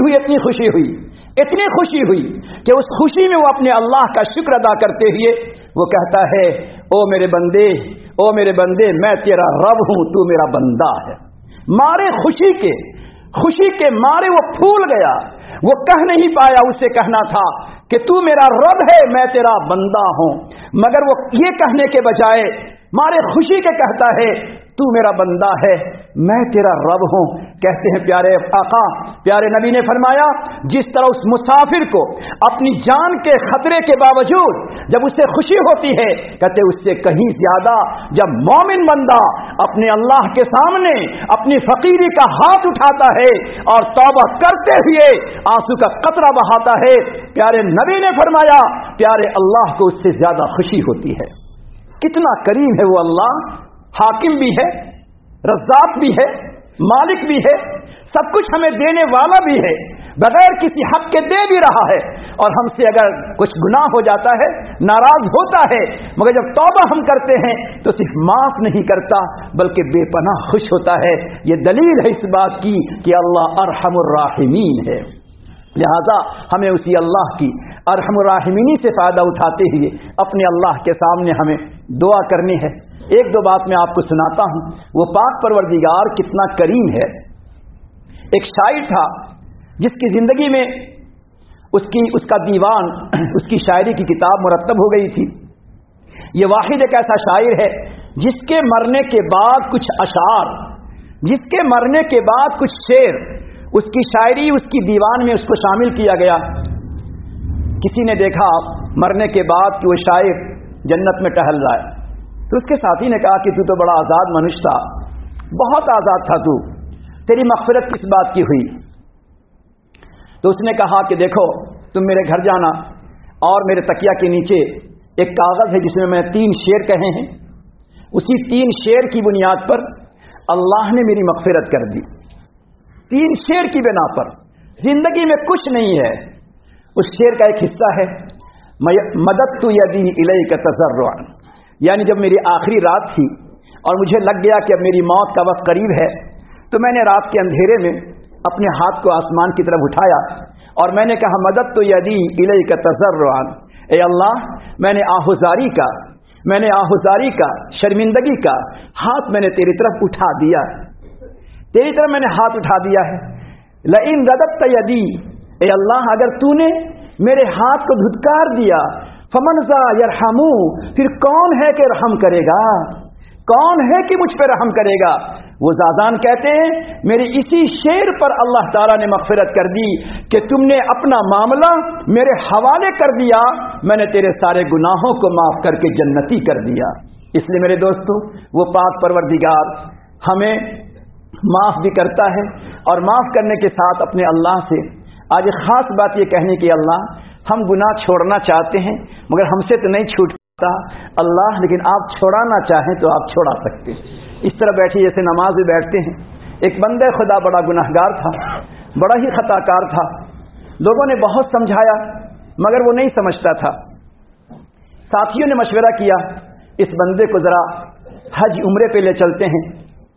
ہوئی کہ اس خوشی میں وہ اپنے اللہ کا شکر ادا کرتے ہوئے وہ کہتا ہے او میرے بندے میں تیرا رب ہوں، تو میرا بندہ ہے۔ مارے خوشی کے مارے وہ پھول گیا، وہ کہہ نہیں پایا، اسے کہنا تھا کہ تو میرا رب ہے میں تیرا بندہ ہوں، مگر وہ یہ کہنے کے بجائے مارے خوشی کے کہتا ہے تو میرا بندہ ہے میں تیرا رب ہوں۔ کہتے ہیں پیارے آقا پیارے نبی نے فرمایا جس طرح اس مسافر کو اپنی جان کے خطرے کے باوجود جب اسے خوشی ہوتی ہے، کہتے اس سے کہیں زیادہ جب مومن بندہ اپنے اللہ کے سامنے اپنی فقیری کا ہاتھ اٹھاتا ہے اور توبہ کرتے ہوئے آنسو کا قطرہ بہاتا ہے، پیارے نبی نے فرمایا پیارے اللہ کو اس سے زیادہ خوشی ہوتی ہے۔ کتنا کریم ہے وہ اللہ، حاکم بھی ہے، رزاق بھی ہے، مالک بھی ہے، سب کچھ ہمیں دینے والا بھی ہے، بغیر کسی حق کے دے بھی رہا ہے، اور ہم سے اگر کچھ گناہ ہو جاتا ہے ناراض ہوتا ہے، مگر جب توبہ ہم کرتے ہیں تو صرف معاف نہیں کرتا بلکہ بے پناہ خوش ہوتا ہے۔ یہ دلیل ہے اس بات کی کہ اللہ ارحم الراحمین ہے، لہذا ہمیں اسی اللہ کی ارحم الراحمینی سے فائدہ اٹھاتے ہوئے اپنے اللہ کے سامنے ہمیں دعا کرنی ہے۔ ایک دو بات میں آپ کو سناتا ہوں، وہ پاک پروردگار کتنا کریم ہے۔ ایک شاعر تھا جس کی زندگی میں اس کا دیوان، اس کی شاعری کی کتاب مرتب ہو گئی تھی۔ یہ واحد ایک ایسا شاعر ہے جس کے مرنے کے بعد کچھ اشعار، جس کے مرنے کے بعد کچھ شعر اس کی شاعری اس کی دیوان میں اس کو شامل کیا گیا. کسی نے دیکھا مرنے کے بعد کہ وہ شاعر جنت میں ٹہل رہا ہے، تو اس کے ساتھی نے کہا کہ تو تو بڑا آزاد منش تھا، بہت آزاد تھا، تو تیری مغفرت کس بات کی ہوئی؟ تو اس نے کہا کہ دیکھو تم میرے گھر جانا اور میرے تکیہ کے نیچے ایک کاغذ ہے جس میں میں 3 شعر کہے ہیں، اسی 3 شعر کی بنیاد پر اللہ نے میری مغفرت کر دی. 3 شعر کی بنا پر، زندگی میں کچھ نہیں ہے. اس شعر کا ایک حصہ ہے مددت یدی الیک تضرعا، یعنی جب میری آخری رات تھی اور مجھے لگ گیا کہ اب میری موت کا وقت قریب ہے، تو میں نے رات کے اندھیرے میں اپنے ہاتھ کو آسمان کی طرف اٹھایا اور میں نے کہا مددت یدی الیک تضرعا، اے اللہ میں نے آہوزاری کا شرمندگی کا ہاتھ میں نے تیری طرف اٹھا دیا، تیری طرف میں نے ہاتھ اٹھا دیا ہے. لئن رددت یدی، اے اللہ اگر تو نے میرے ہاتھ کو دھتکار دیا، فمن ذا یرحمو، پھر کون ہے کہ رحم کرے گا، کون ہے کہ مجھ پہ رحم کرے گا. وہ زازان کہتے ہیں میری اسی شعر پر اللہ تعالیٰ نے مغفرت کر دی کہ تم نے اپنا معاملہ میرے حوالے کر دیا، میں نے تیرے سارے گناہوں کو معاف کر کے جنتی کر دیا. اس لیے میرے دوستو وہ پاک پروردگار ہمیں معاف بھی کرتا ہے، اور معاف کرنے کے ساتھ اپنے اللہ سے آج ایک خاص بات یہ کہنے کی اللہ ہم گناہ چھوڑنا چاہتے ہیں مگر ہم سے تو نہیں چھوٹتا اللہ، لیکن آپ چھوڑانا چاہیں تو آپ چھوڑا سکتے ہیں. اس طرح بیٹھے جیسے نماز میں بیٹھتے ہیں. ایک بندے خدا بڑا گناہگار تھا، بڑا ہی خطا کار تھا، لوگوں نے بہت سمجھایا مگر وہ نہیں سمجھتا تھا. ساتھیوں نے مشورہ کیا اس بندے کو ذرا حج عمرے پہ لے چلتے ہیں.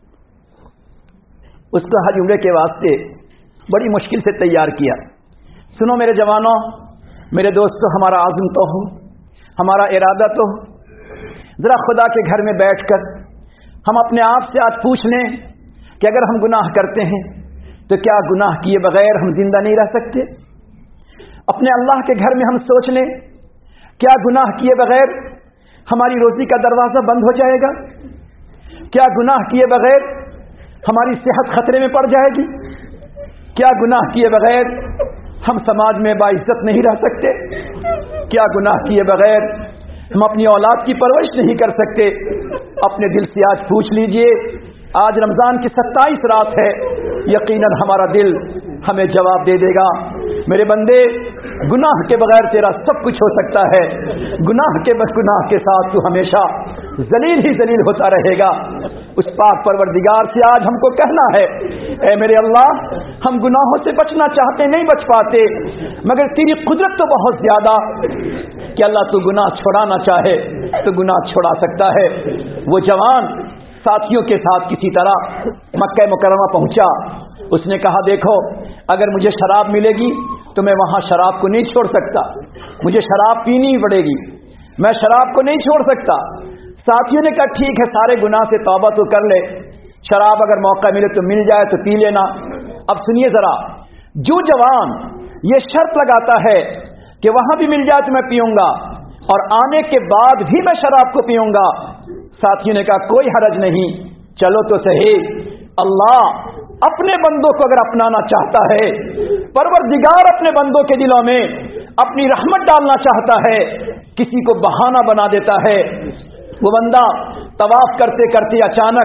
اس کو حج عمرے کے واسطے بڑی مشکل سے تیار کیا. سنو میرے جوانوں، میرے دوستوں، ہمارا عزم تو ہو، ہمارا ارادہ تو ہو، ذرا خدا کے گھر میں بیٹھ کر ہم اپنے آپ سے آج پوچھ لیں کہ اگر ہم گناہ کرتے ہیں تو کیا گناہ کیے بغیر ہم زندہ نہیں رہ سکتے؟ اپنے اللہ کے گھر میں ہم سوچ لیں کیا گناہ کیے بغیر ہماری روزی کا دروازہ بند ہو جائے گا؟ کیا گناہ کیے بغیر ہماری صحت خطرے میں پڑ جائے گی؟ کیا گناہ کیے بغیر ہم سماج میں باعزت نہیں رہ سکتے؟ کیا گناہ کیے بغیر ہم اپنی اولاد کی پرورش نہیں کر سکتے؟ اپنے دل سے آج پوچھ لیجئے. آج رمضان کی 27 رات ہے، یقیناً ہمارا دل ہمیں جواب دے دے گا. میرے بندے گناہ کے بغیر تیرا سب کچھ ہو سکتا ہے، گناہ کے ساتھ تو ہمیشہ ذلیل ہی ذلیل ہوتا رہے گا. اس پاک پروردگار سے آج ہم کو کہنا ہے اے میرے اللہ ہم گناہوں سے بچنا چاہتے نہیں بچ پاتے، مگر تیری قدرت تو بہت زیادہ کہ اللہ تو گناہ چھڑانا چاہے تو گناہ چھڑا سکتا ہے. وہ جوان ساتھیوں کے ساتھ کسی طرح مکہ مکرمہ پہنچا. اس نے کہا دیکھو اگر مجھے شراب ملے گی تو میں وہاں شراب کو نہیں چھوڑ سکتا، مجھے شراب پینی ہی پڑے گی، میں شراب کو نہیں چھوڑ سکتا. ساتھیوں نے کہا ٹھیک ہے سارے گناہ سے توبہ تو کر لے، شراب اگر موقع ملے تو مل جائے تو پی لینا. اب سنیے ذرا، جو جوان یہ شرط لگاتا ہے کہ وہاں بھی مل جائے تو میں پیوں گا اور آنے کے بعد بھی میں شراب کو پیوں گا، ساتھیوں نے کہا کوئی حرج نہیں، چلو تو صحیح. اللہ اپنے بندوں کو اگر اپنانا چاہتا ہے، پروردگار اپنے بندوں کے دلوں میں اپنی رحمت ڈالنا چاہتا ہے، کسی کو بہانہ بنا دیتا ہے. وہ بندہ طواف کرتے کرتے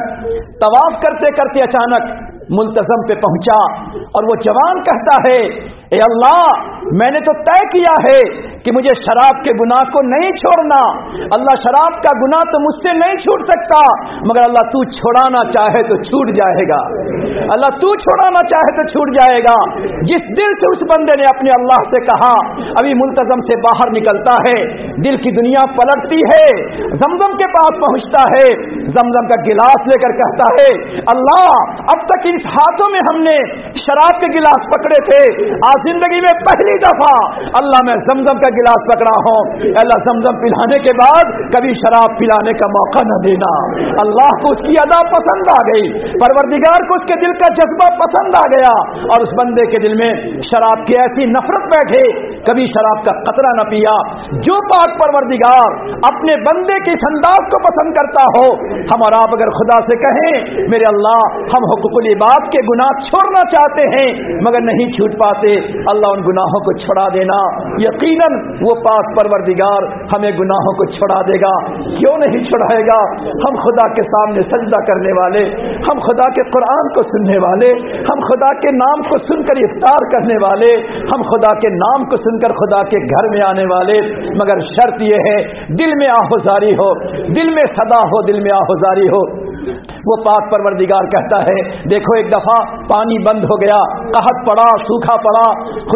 اچانک ملتزم پہ پہنچا اور وہ جوان کہتا ہے اے اللہ میں نے تو طے کیا ہے کہ مجھے شراب کے گناہ کو نہیں چھوڑنا، اللہ شراب کا گناہ تو مجھ سے نہیں چھوٹ سکتا، مگر اللہ تو چھوڑانا چاہے تو چھوٹ جائے گا، اللہ تو چھوڑانا چاہے تو چھوٹ جائے گا. جس دل سے اس بندے نے اپنے اللہ سے کہا ابھی ملتزم سے باہر نکلتا ہے، دل کی دنیا پلٹتی ہے، زمزم کے پاس پہنچتا ہے، زمزم کا گلاس لے کر کہتا ہے اللہ اب تک اس ہاتھوں میں ہم نے شراب کے گلاس پکڑے تھے، آج زندگی میں پہلی دفعہ اللہ میں زمزم کا گلاس پکڑا ہوں، اللہ زمزم پلانے کے بعد کبھی شراب پلانے کا موقع نہ دینا. اللہ کو اس کی ادا پسند آ گئی، پروردگار کو اس کے دل کا جذبہ پسند آ گیا اور اس بندے کے دل میں شراب کی ایسی نفرت بیٹھے کبھی شراب کا قطرہ نہ پیا. جو پاک پروردگار اپنے بندے کے اس انداز کو پسند کرتا ہو، ہم اور آپ اگر خدا سے کہیں میرے اللہ ہم حقوق العباد کے گناہ چھوڑنا چاہتے ہیں مگر نہیں چھوٹ پاتے، اللہ ان گناہوں کو چھڑا دینا، یقیناً وہ پاک پروردگار ہمیں گناہوں کو چھڑا دے گا. کیوں نہیں چھڑائے گا؟ ہم خدا کے سامنے سجدہ کرنے والے، ہم خدا کے قرآن کو سننے والے، ہم خدا کے نام کو سن کر افطار کرنے والے، ہم خدا کے نام کو سن کر خدا کے گھر میں آنے والے، مگر شرط یہ ہے دل میں آہوزاری ہو، دل میں صدا ہو، دل میں آہوزاری ہو. وہ پاک پروردگار کہتا ہے دیکھو ایک دفعہ پانی بند ہو گیا، قحط پڑا، سوکھا پڑا،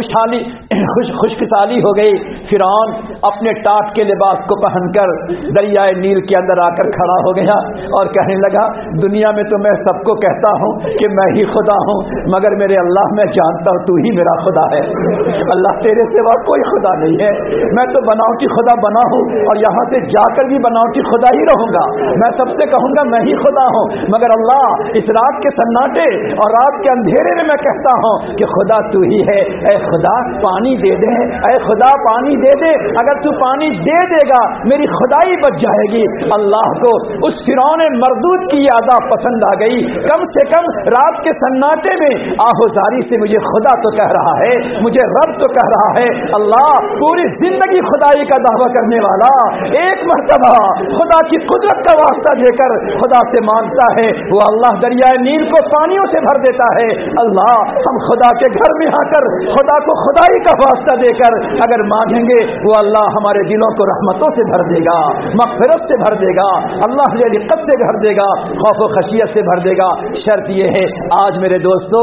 خشک سالی ہو گئی. فرعون اپنے ٹاٹ کے لباس کو پہن کر دریائے نیل کے اندر آ کر کھڑا ہو گیا اور کہنے لگا دنیا میں تو میں سب کو کہتا ہوں کہ میں ہی خدا ہوں، مگر میرے اللہ میں جانتا ہوں تو ہی میرا خدا ہے. اللہ تیرے سوا کوئی خدا نہیں ہے، میں تو بناوٹی خدا بنا ہوں اور یہاں سے جا کر بھی بناوٹی خدا ہی رہوں گا. میں سب سے کہوں گا میں ہی خدا ہوں، مگر اللہ اس رات کے سناٹے اور رات کے اندھیرے میں میں کہتا ہوں کہ خدا تو ہی ہے. اے خدا پانی دے دے، اے خدا پانی دے دے، اگر تو پانی دے دے گا میری خدائی بچ جائے گی. اللہ کو اس فرعون مردود کی یہ ادا پسند آ گئی، کم سے کم رات کے سناٹے میں آہوزاری سے مجھے خدا تو کہہ رہا ہے، مجھے رب تو کہہ رہا ہے. اللہ پوری زندگی خدائی کا دعویٰ کرنے والا ایک مرتبہ خدا کی قدرت کا واسطہ دے کر خدا سے مانگتا ہے، وہ اللہ دریائے نیل کو پانیوں سے بھر دیتا ہے. اللہ ہم خدا کے گھر میں آ کر خدا کو خدائی کا واسطہ دے کر اگر مانگیں گے وہ اللہ ہمارے دلوں کو رحمتوں سے بھر دے گا، مغفرت سے بھر دے گا، اللہ سے رقت سے بھر دے گا، خوف و خشیت سے بھر دے گا. شرط یہ ہے آج میرے دوستو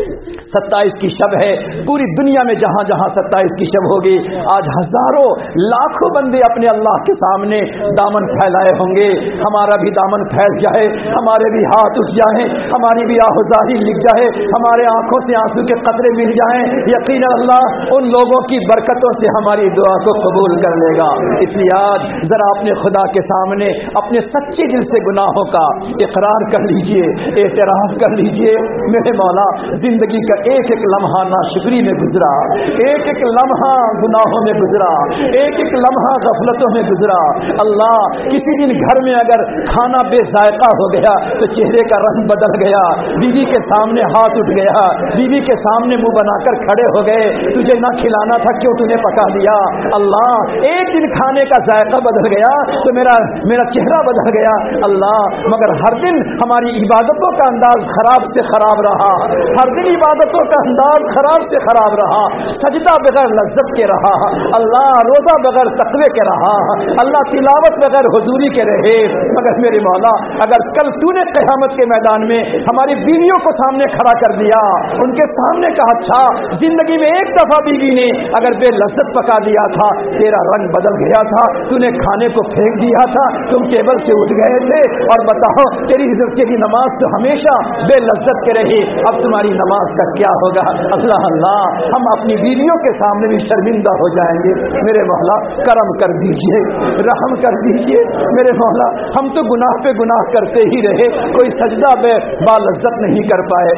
27 کی شب ہے، پوری دنیا میں جہاں جہاں 27 کی شب ہوگی آج ہزاروں لاکھوں بندے اپنے اللہ کے سامنے دامن پھیلائے ہوں گے. ہمارا بھی دامن پھیل جائے، ہمارے بھی ہاتھ اٹھ جائیں، ہماری بھی آہوزاری لکھ جائے، ہمارے آنکھوں سے آنسو کے قطرے مل جائیں. یقین اللہ ان لوگوں کی برکتوں سے ہماری دعا کو قبول کر لے گا. اس لیے آج ذرا اپنے خدا کے سامنے اپنے سچے دل سے گناہوں کا اقرار کر لیجئے، اعتراف کر لیجئے. میرے مولا زندگی کا ایک ایک لمحہ ناشکری میں گزرا، ایک ایک لمحہ گناہوں میں گزرا، ایک ایک لمحہ غفلتوں میں گزرا. اللہ کسی دن گھر میں اگر کھانا بے ذائقہ ہو گیا تو چہرے کا رنگ بدل گیا، بیوی کے سامنے ہاتھ اٹھ گیا، بیوی کے سامنے منہ بنا کر کھڑے ہو گئے، تجھے نہ کھلانا تھا کیوں تجھے پکا دیا. اللہ ایک دن کھانے کا ذائقہ بدل گیا تو میرا چہرہ بدل گیا. اللہ مگر ہر دن ہماری عبادتوں کا انداز خراب سے خراب رہا، ہر دن عبادتوں کا انداز خراب سے خراب رہا، سجدہ بغیر لذت کے رہا، اللہ روزہ بغیر تقوی کے رہا، اللہ تلاوت بغیر حضوری کے رہے. مگر میرے مولا اگر کل تو نے قیامت کے میدان میں ہماری بیویوں کو سامنے کھڑا کر دیا، ان کے سامنے کہا اچھا زندگی میں ایک دفعہ بیوی نے اگر بے لذت پکا دیا تھا، تیرا رنگ بدل گیا تھا، تو نے کھانے کو پھینک دیا تھا، تم ٹیبل سے اٹھ گئے تھے، اور بتاؤ تیری نماز تو ہمیشہ بے لذت کے رہی، اب تمہاری نماز کا کیا ہوگا. اللہ اللہ ہم اپنی بیویوں کے سامنے بھی شرمندہ ہو جائیں گے. میرے مولا کرم کر دیجئے، رحم کر دیجئے. میرے مولا ہم تو گناہ پہ گناہ کرتے ہی رہے، کوئی سجدہ بے لذت نہیں کر پائے.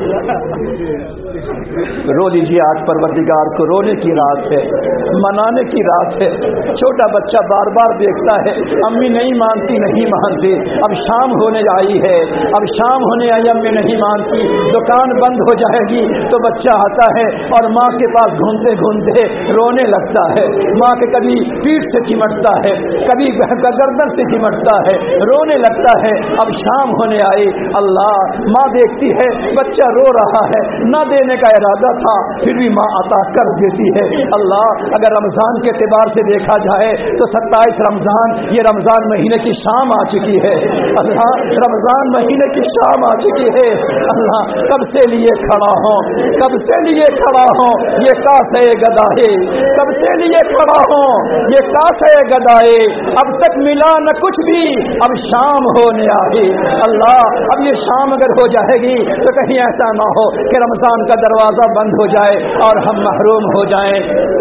رو لیجیے آج پروردگار کو، رونے کی رات ہے، منانے کی رات ہے. چھوٹا بچہ بار بار دیکھتا ہے امی نہیں مانتی نہیں مانتی، اب شام ہونے آئی ہے، اب شام ہونے آئی، امی نہیں مانتی، دکان بند ہو جائے گی تو بچہ آتا ہے اور ماں کے پاس گھومتے گھومتے رونے لگتا ہے. ماں کے کبھی پیٹھ سے چمٹتا ہے، کبھی گردن سے چمٹتا ہے، رونے لگتا ہے. اب شام ہونے آئی، اللہ ماں دیکھتی ہے بچہ رو رہا ہے، نہ دینے کا ارادہ تھا پھر بھی ماں عطا کر دیتی ہے. اللہ اگر رمضان کے اعتبار سے دیکھا جائے تو 27 رمضان، یہ رمضان مہینے کی شام آ چکی ہے. اللہ رمضان مہینے کی شام آ چکی ہے. اللہ کب سے لیے کھڑا ہوں، کب سے لیے کھڑا ہوں یہ کاس ہے گدائے، کب سے لیے کھڑا ہوں یہ کاس ہے گدائے، اب تک ملا نہ کچھ بھی اب شام ہونے آئی. اللہ اب یہ شام اگر ہو جائے گی تو کہیں ایسا نہ ہو کہ رمضان کا دروازہ بند ہو جائے اور ہم محروم ہو جائیں.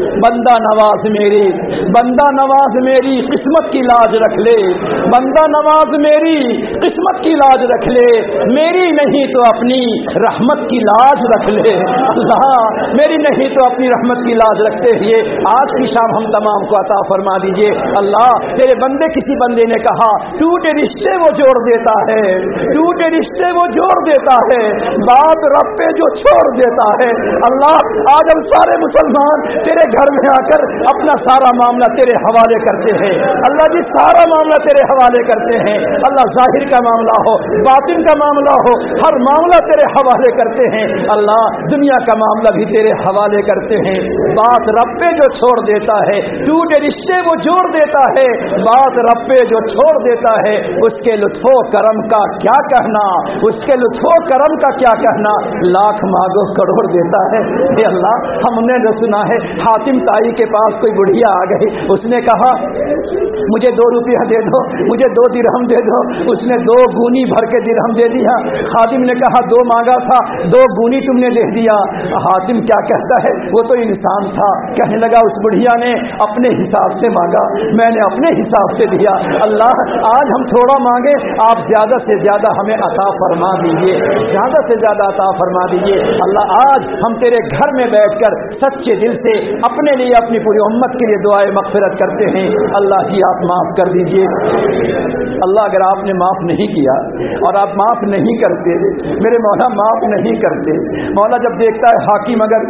بندہ نواز میری، بندہ نواز میری قسمت کی لاج رکھ لے، بندہ نواز میری قسمت کی لاج رکھ لے، میری نہیں تو اپنی رحمت کی لاج رکھ لے۔ اللہ میری نہیں تو اپنی رحمت کی لاج رکھتے ہوئے آج کی شام ہم تمام کو عطا فرما دیجئے۔ اللہ تیرے بندے، کسی بندے نے کہا ٹوٹے رشتے وہ جوڑ دیتا ہے، ٹوٹے رشتے وہ جوڑ دیتا ہے، بات رب پہ جو چھوڑ دیتا ہے۔ اللہ آج ہم سارے مسلمان تیرے گھر میں آ کر اپنا سارا معاملہ تیرے حوالے کرتے ہیں۔ اللہ جی سارا معاملہ تیرے حوالے کرتے ہیں۔ اللہ ظاہر کا معاملہ ہو، باطن کا معاملہ ہو، ہر معاملہ تیرے حوالے کرتے ہیں۔ اللہ دنیا کا معاملہ بھی تیرے حوالے کرتے ہیں۔ بات رب پہ جو چھوڑ دیتا ہے، ٹوٹے رشتے وہ جوڑ دیتا ہے، بات رب پہ جو چھوڑ دیتا ہے، اس کے لطف و کرم کا کیا کہنا، اس کے لطف و کرم کا کیا کہنا، لاکھ مانگو کروڑ دیتا ہے۔ اے اللہ ہم نے جو سنا ہے حاتم تائی کے پاس کوئی بڑھیا آ گئی، اس نے کہا مجھے 2 روپیہ دے دو، مجھے 2 درہم دے دو، اس نے 2 گونی بھر کے درہم دے دیا۔ خادم نے کہا 2 مانگا تھا، 2 گونی تم نے دے دیا۔ حاتم کیا کہتا ہے، وہ تو انسان تھا، کہنے لگا اس بڑھیا نے اپنے حساب سے مانگا، میں نے اپنے حساب سے دیا۔ اللہ آج ہم تھوڑا مانگے، آپ زیادہ سے زیادہ ہمیں عطا فرما دیجئے، زیادہ سے زیادہ عطا فرما دیجئے۔ اللہ آج ہم تیرے گھر میں بیٹھ کر سچے دل سے اپنے لیے، اپنی پوری امت کے لیے دعائے مغفرت کرتے ہیں۔ اللہ جی آپ معاف کر دیجئے۔ اللہ اگر آپ نے معاف نہیں کیا اور آپ معاف نہیں کرتے، میرے مولا معاف نہیں کرتے، مولا جب دیکھتا ہے حاکم اگر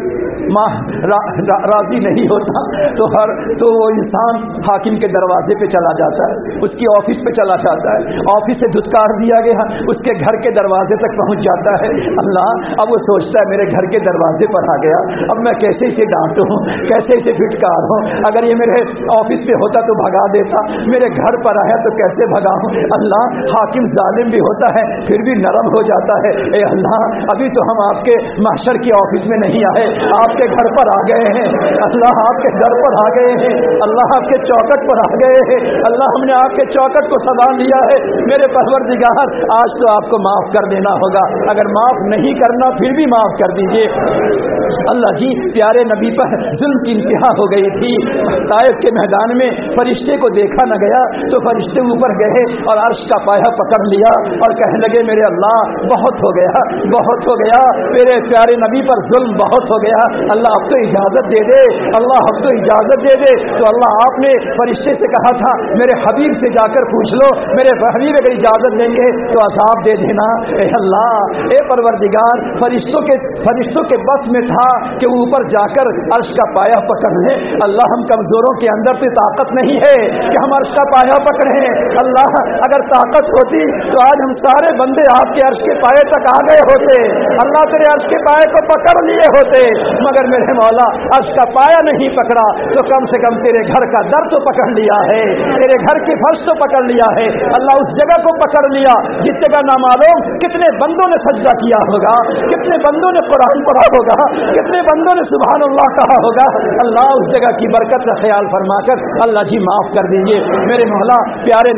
راضی نہیں ہوتا تو وہ انسان حاکم کے دروازے پہ چلا جاتا ہے، اس کی آفس پہ چلا جاتا ہے، آفس سے دھتکار دیا گیا اس کے گھر کے دروازے تک پہنچ جاتا ہے۔ اللہ اب وہ سوچتا ہے میرے گھر کے دروازے پر آ گیا، اب میں کیسے اسے ڈانٹوں، کیسے اسے پھٹکار ہوں، اگر یہ میرے آفس پہ ہوتا تو بھگا دیتا، میرے گھر پر آیا تو کیسے بھگاؤں۔ اللہ حاکم ظالم بھی ہوتا ہے پھر بھی نرم ہو جاتا ہے۔ اے اللہ ابھی تو ہم آپ کے محشر کی آفس میں نہیں آئے، آپ کے گھر پر آ گئے ہیں۔ اللہ آپ کے گھر پر آ گئے ہیں، اللہ آپ کے چوکٹ پر آ گئے ہیں۔ اللہ ہم نے آپ کے چوکٹ کو سنبھال لیا ہے۔ میرے پروردگار آج تو آپ کو معاف کر دینا ہوگا، اگر معاف نہیں کرنا پھر بھی معاف کر دیجئے۔ اللہ جی پیارے نبی پر ظلم کی انتہا ہو گئی تھی، طائف کے میدان میں فرشتے کو دیکھا نہ گیا تو فرشتے اوپر گئے اور عرش کا پایہ پکڑ لیا اور کہنے لگے میرے اللہ بہت ہو گیا، بہت ہو گیا، میرے پیارے نبی پر ظلم بہت ہو گیا، اللہ اب تو اجازت دے دے، اللہ اب تو اجازت دے دے۔ تو اللہ آپ نے فرشتے سے کہا تھا میرے حبیب سے جا کر پوچھ لو، میرے حبیب اگر اجازت دیں گے تو عذاب دے دینا۔ اے اللہ اے پروردگار فرشتوں کے بس میں تھا کہ وہ اوپر جا کر عرش کا پایہ پکڑ لیں۔ اللہ ہم کمزوروں کے اندر تو طاقت نہیں ہے کہ ہم عرش کا پایہ پکڑیں، اللہ اگر طاقت ہوتی تو آج ہم سارے بندے آپ کے عرش کے پایے تک آ گئے ہوتے، اللہ تیرے عرش کے پایے کو پکڑ لیے ہوتے، مگر میرے مولا عرش کا پایہ نہیں پکڑا تو کم سے کم تیرے گھر کا در تو پکڑ لیا ہے، تیرے گھر کی فرش تو پکڑ لیا ہے، اللہ اس جگہ کو پکڑ لیا جس جگہ نہ معلوم کتنے بندوں نے سجدہ کیا ہوگا، کتنے بندوں نے قرآن پڑھا ہوگا، کتنے بندوں نے سبحان اللہ کہا ہوگا۔ اللہ اس جگہ کی برکت کا خیال فرما کر اللہ جی معاف کر دیجئے۔ میرے مولا پیارے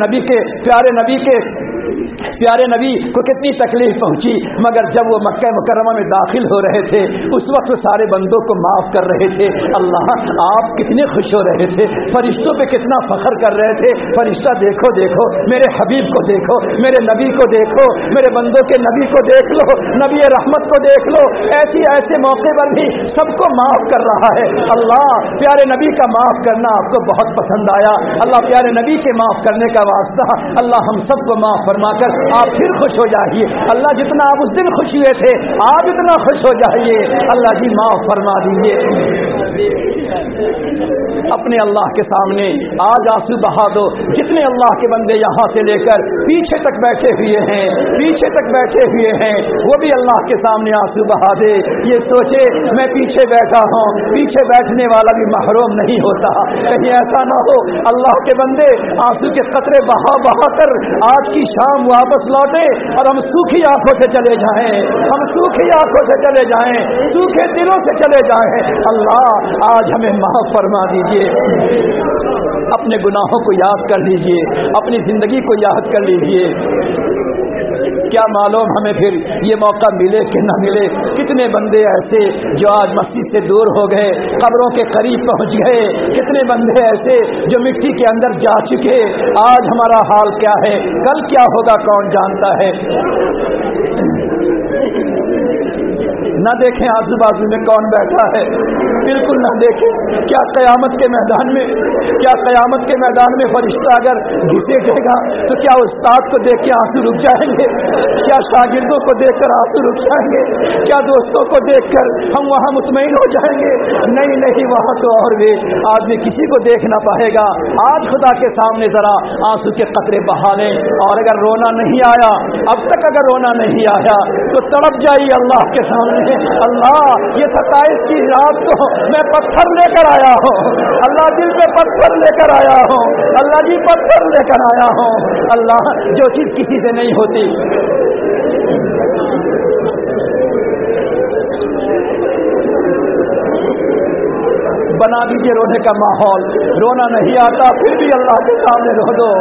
نبی کو کتنی تکلیف پہنچی، مگر جب وہ مکہ مکرمہ میں داخل ہو رہے تھے اس وقت سارے بندوں کو معاف کر رہے تھے۔ اللہ آپ کتنے خوش ہو رہے تھے، فرشتوں پہ کتنا فخر کر رہے تھے، فرشتہ دیکھو دیکھو میرے حبیب کو دیکھو، میرے نبی کو دیکھو، میرے بندوں کے نبی کو دیکھ لو، نبی رحمت کو دیکھ لو، ایسے موقع پر بھی سب کو معاف کر رہا ہے۔ اللہ پیارے نبی کا معاف کرنا آپ کو بہت پسند آیا، اللہ پیارے نبی کے معاف کرنے کا واسطہ اللہ ہم سب کو معاف فرما کر آپ پھر خوش ہو جائیے۔ اللہ جتنا آپ اس دن خوش ہوئے تھے آپ اتنا خوش ہو جائیے، اللہ جی معاف فرما دیجیے۔ اپنے اللہ کے سامنے آج آنسو بہا دو، جتنے اللہ کے بندے یہاں سے لے کر پیچھے تک بیٹھے ہوئے ہیں وہ بھی اللہ کے سامنے آنسو بہا دے۔ یہ سوچے میں پیچھے بیٹھا ہوں، پیچھے بیٹھنے والا بھی محروم نہیں ہوتا، کہیں ایسا نہ ہو اللہ کے بندے آنسو کے قطرے بہا بہا کر آج کی شام واپس لوٹے اور ہم سوکھی آنکھوں سے چلے جائیں، سوکھے دلوں سے چلے جائیں۔ اللہ آج ہمیں معاف فرما دیجیے، اپنے گناہوں کو یاد کر لیجیے، اپنی زندگی کو یاد کر لیجیے۔ کیا معلوم ہمیں پھر یہ موقع ملے کہ نہ ملے. کتنے بندے ایسے جو آج مسجد سے دور ہو گئے, قبروں کے قریب پہنچ گئے. کتنے بندے ایسے جو مٹی کے اندر جا چکے. آج ہمارا حال کیا ہے, کل کیا ہوگا کون جانتا ہے. نہ دیکھیں آزو بازو میں کون بیٹھا ہے, بالکل نہ دیکھیں. کیا قیامت کے میدان میں فرشتہ اگر گھسیٹے گا تو کیا استاد کو دیکھ کے آنسو رک جائیں گے؟ کیا شاگردوں کو دیکھ کر آنسو رک جائیں گے؟ کیا دوستوں کو دیکھ کر ہم وہاں مطمئن ہو جائیں گے؟ نہیں, وہاں تو اور بھی آدمی کسی کو دیکھ نہ پائے گا. آج خدا کے سامنے ذرا آنسو کے قطرے بہا لیں, اور اگر رونا نہیں آیا, اب تک اگر رونا نہیں آیا تو تڑپ جائیے اللہ کے سامنے. اللہ, یہ 27 کی رات کو میں پتھر لے کر آیا ہوں. اللہ, دل پہ پتھر لے کر آیا ہوں. اللہ جی, پتھر لے کر آیا ہوں. اللہ, جو چیز کسی سے نہیں ہوتی. بنا دیجیے رونے کا ماحول. رونا نہیں آتا پھر بھی اللہ کے سامنے رو دو.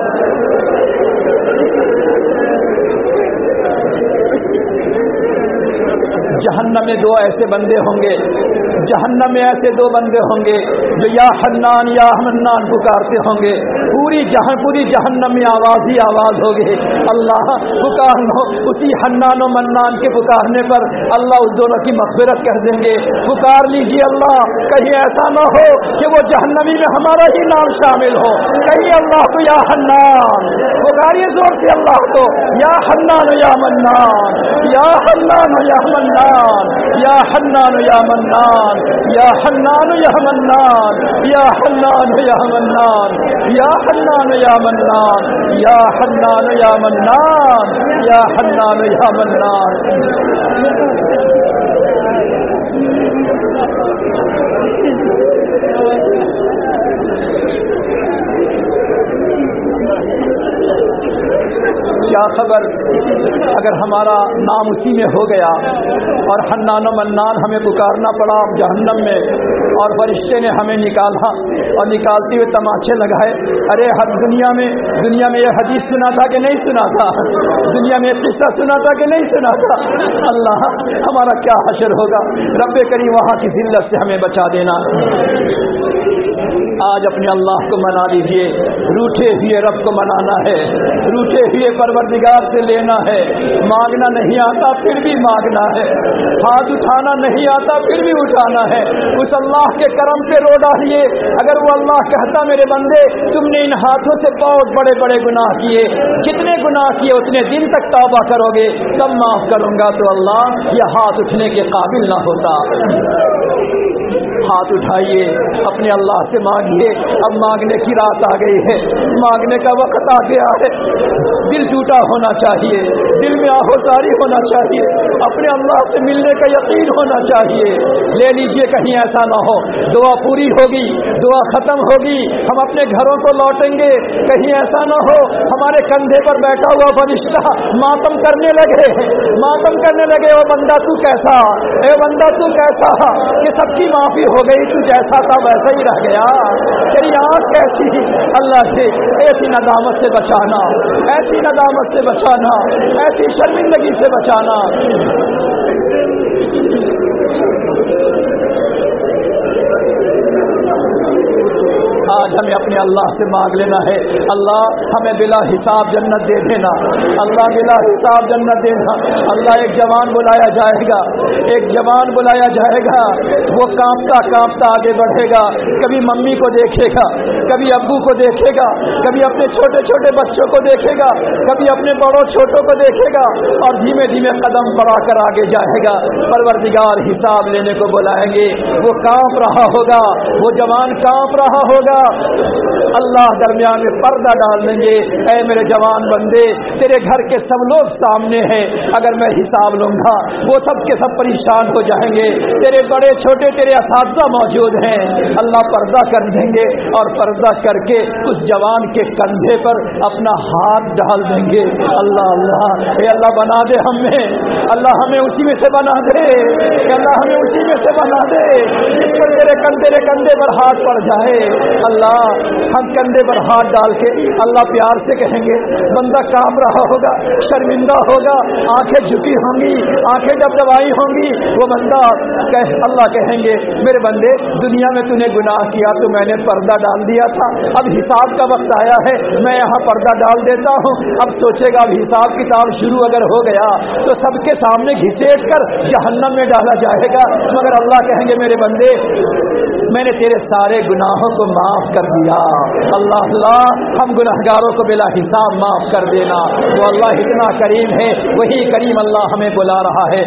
جہنم میں دو ایسے بندے ہوں گے, جہنم میں ایسے دو بندے ہوں گے جو یا حنان یا منان پکارتے ہوں گے. پوری جہنم میں آواز ہی آواز ہوگی. اللہ, پکار لو. اسی حنان و منان کے پکارنے پر اللہ اس دونوں کی مغفرت کر دیں گے. پکار لیجیے اللہ, کہیں ایسا نہ ہو کہ وہ جہنمی میں ہمارا ہی نام شامل ہو. کہیں اللہ کو یا حنان پکاریے زور سے, اللہ کو یا حنان یا منان, یا حنان یا منان, یا حنان یا منان, یا حنان یا منان, یا حنان یا منان, یا حنان یا منان, یا حنان یا منان, یا حنان یا منان. کیا خبر اگر ہمارا نام اسی میں ہو گیا اور حنان و منان ہمیں پکارنا پڑا جہنم میں, اور فرشتے نے ہمیں نکالا اور نکالتے ہوئے تماچے لگائے. ارے ہر دنیا میں یہ حدیث سنا تھا کہ نہیں سنا تھا؟ دنیا میں قصہ سنا تھا کہ نہیں سنا تھا؟ اللہ, ہمارا کیا حشر ہوگا. رب کریم وہاں کی ذلت سے ہمیں بچا دینا. آج اپنے اللہ کو منا لیجیے. روٹھے ہوئے رب کو منانا ہے, روٹھے ہوئے پروردگار سے لینا ہے. مانگنا نہیں آتا پھر بھی مانگنا ہے, ہاتھ اٹھانا نہیں آتا پھر بھی اٹھانا ہے. اس اللہ کے کرم سے رو ڈالیے. اگر وہ اللہ کہتا میرے بندے تم نے ان ہاتھوں سے بہت بڑے بڑے گناہ کیے, جتنے گناہ کیے اتنے دن تک توبہ کرو گے تب معاف کروں گا, تو اللہ یہ ہاتھ اٹھنے کے قابل نہ ہوتا. ہاتھ اٹھائیے, اپنے اللہ سے مانگیے. اب مانگنے کی رات آ گئی ہے, مانگنے کا وقت آ گیا ہے. دل ٹوٹا ہونا چاہیے, دل میں آہوزاری ہونا چاہیے, اپنے اللہ سے ملنے کا یقین ہونا چاہیے. لے لیجئے, کہیں ایسا نہ ہو دعا پوری ہوگی, دعا ختم ہوگی, ہم اپنے گھروں کو لوٹیں گے. کہیں ایسا نہ ہو ہمارے کندھے پر بیٹھا ہوا فرشتہ ماتم کرنے لگے, او بندہ تو کیسا, اے بندہ تو کیسا کہ سب کی معافی ہو گئی, تو جیسا تھا ویسا ہی رہ گیا. تیری آنکھ کیسی. اللہ سے ایسی ندامت سے بچانا, ایسی ندامت سے بچانا, ایسی شرمندگی سے بچانا. آج ہمیں اپنے اللہ سے مانگ لینا ہے. اللہ ہمیں بلا حساب جنت دے دینا, اللہ بلا حساب جنت دینا. اللہ ایک جوان بلایا جائے گا, ایک جوان بلایا جائے گا, وہ کانپتا کانپتا آگے بڑھے گا. کبھی ممی کو دیکھے گا, کبھی ابو کو دیکھے گا, کبھی اپنے چھوٹے چھوٹے بچوں کو دیکھے گا, کبھی اپنے بڑوں چھوٹوں کو دیکھے گا, اور دھیمے دھیمے قدم بڑھا کر آگے جائے گا. پروردگار حساب لینے کو بلائیں گے, وہ کانپ رہا ہوگا, وہ جوان کانپ رہا ہوگا. اللہ درمیان میں پردہ ڈال دیں گے. اے میرے جوان بندے, تیرے گھر کے سب لوگ سامنے ہیں, اگر میں حساب لوں گا وہ سب کے سب پریشان ہو جائیں گے. تیرے بڑے چھوٹے تیرے اساتذہ موجود ہیں. اللہ پردہ کر دیں گے, اور پردہ کر کے اس جوان کے کندھے پر اپنا ہاتھ ڈال دیں گے. اللہ اللہ, اے اللہ بنا دے ہمیں, اللہ ہمیں اسی میں سے بنا دے, اللہ ہمیں اسی میں سے بنا دے جس پر تیرے کندھے پر ہاتھ پڑ جائے. اللہ اللہ ہم کندھے پر ہاتھ ڈال کے اللہ پیار سے کہیں گے، بندہ کانپ رہا ہوگا، شرمندہ ہوگا، آنکھیں جھکی ہوں گی، آنکھیں ڈبڈبائی ہوں گی، وہ بندہ اللہ کہیں گے میرے بندے دنیا میں تو نے گناہ کیا تو میں نے پردہ ڈال دیا تھا، اب حساب کا وقت آیا ہے میں یہاں پردہ ڈال دیتا ہوں۔ اب سوچے گا اب حساب کتاب شروع اگر ہو گیا تو سب کے سامنے گھسیٹ کر جہنم میں ڈالا جائے گا، مگر اللہ کہیں گے میرے بندے میں نے تیرے سارے گناہوں کو معاف کر دیا۔ اللہ ہم گناہگاروں کو بلا حساب معاف کر دینا، وہ اللہ اتنا کریم ہے، وہی کریم اللہ ہمیں بلا رہا ہے۔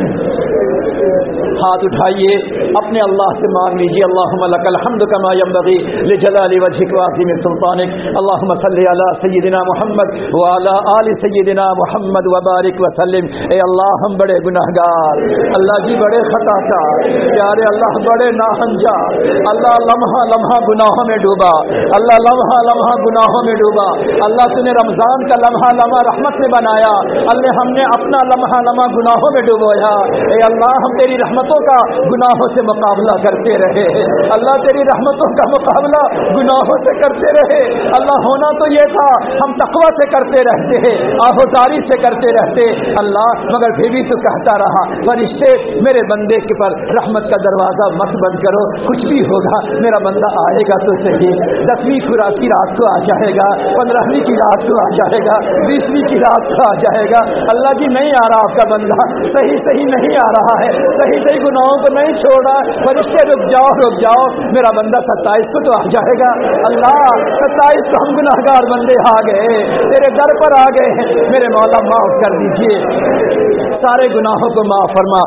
ہاتھ اٹھائیے اپنے اللہ سے مانگ لیجیے، اللہم لک الحمد کما ینبغی لجلال وجہک وعظیم سلطانک، اللہم صلی علی سیدنا محمد وعلی آل سیدنا محمد وبارک وسلم۔ اے اللہ ہم بڑے گناہگار، اللہ جی بڑے خطا کار، پیارے اللہ بڑے ناہنجار، اللہ لمحہ لمحہ گناہوں میں ڈوبا، اللہ لمحہ لمحہ گناہوں میں ڈوبا، اللہ تو نے رمضان کا لمحہ لمحہ رحمت میں بنایا، اللہ ہم نے اپنا لمحہ لمحہ گناہوں میں ڈوبویا۔ اے اللہ ہم تیری رحمتوں کا گناہوں سے مقابلہ کرتے رہے، اللہ تیری رحمتوں کا مقابلہ گناہوں سے کرتے رہے، اللہ ہونا تو یہ تھا ہم تقویٰ سے کرتے رہتے ہیں، آہوزاری سے کرتے رہتے اللہ، مگر پھر بھی تو کہتا رہا فرشتے میرے بندے کے پر رحمت کا دروازہ مت بند کرو، کچھ بھی ہوگا میرا بندہ آئے گا تو صحیح، 10ویں خوراک کی رات کو آ جائے گا، 15ویں کی رات کو آ جائے گا، 20ویں کی رات کو آ جائے گا، اللہ جی نہیں آ رہا آپ کا بندہ، صحیح نہیں آ رہا ہے، صحیح گناہوں کو نہیں چھوڑا، فرشتے رک جاؤ میرا بندہ 27 کو تو آ جائے گا، اللہ 27 کو ہم گناہگار بندے آ گئے تیرے در پر آ گئے، میرے مولا معاف کر دیجئے، سارے گناہوں کو معاف فرما۔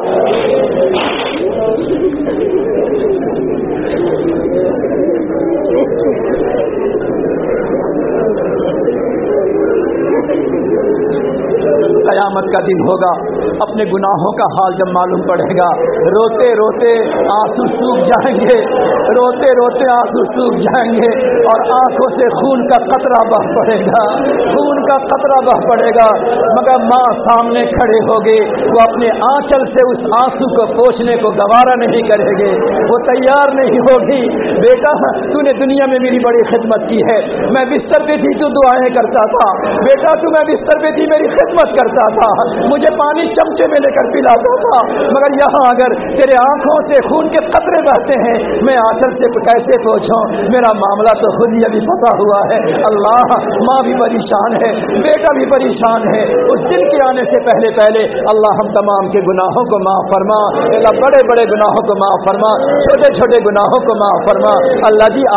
قیامت کا دن ہوگا، اپنے گناہوں کا حال جب معلوم پڑے گا، روتے روتے آنسو سوکھ جائیں گے، روتے روتے آنسو سوکھ جائیں گے، اور آنکھوں سے خون کا قطرہ بہ پڑے گا، خون کا قطرہ بہ پڑے گا، مگر ماں سامنے کھڑے ہوگے، وہ اپنے آنچل سے اس آنسو کو پوچھنے کو گوارا نہیں کرے گے، وہ تیار نہیں ہوگی، بیٹا تو نے دنیا میں میری بڑی خدمت کی ہے، میں بستر پہ تھی تو دعائیں کرتا تھا، بیٹا تو میں بستر پہ تھی میری خدمت کرتا تھا، مجھے پانی چمچے میں لے کر پلاتا تھا، مگر یہاں اگر تیرے آنکھوں سے خون کے قطرے بہتے ہیں میں آنچل سے کیسے پوچھوں، میرا معاملہ تو خود ہی ابھی پتا ہوا ہے۔ اللہ ماں بھی پریشان ہے، بیٹا بھی پریشان ہے، اس دن کے آنے سے پہلے اللہ ہم تمام کے گناہوں کو معاف فرما، اللہ بڑے بڑے گناہوں کو معاف فرما، چھوٹے چھوٹے گناہوں کو معاف فرما۔ اللہ جی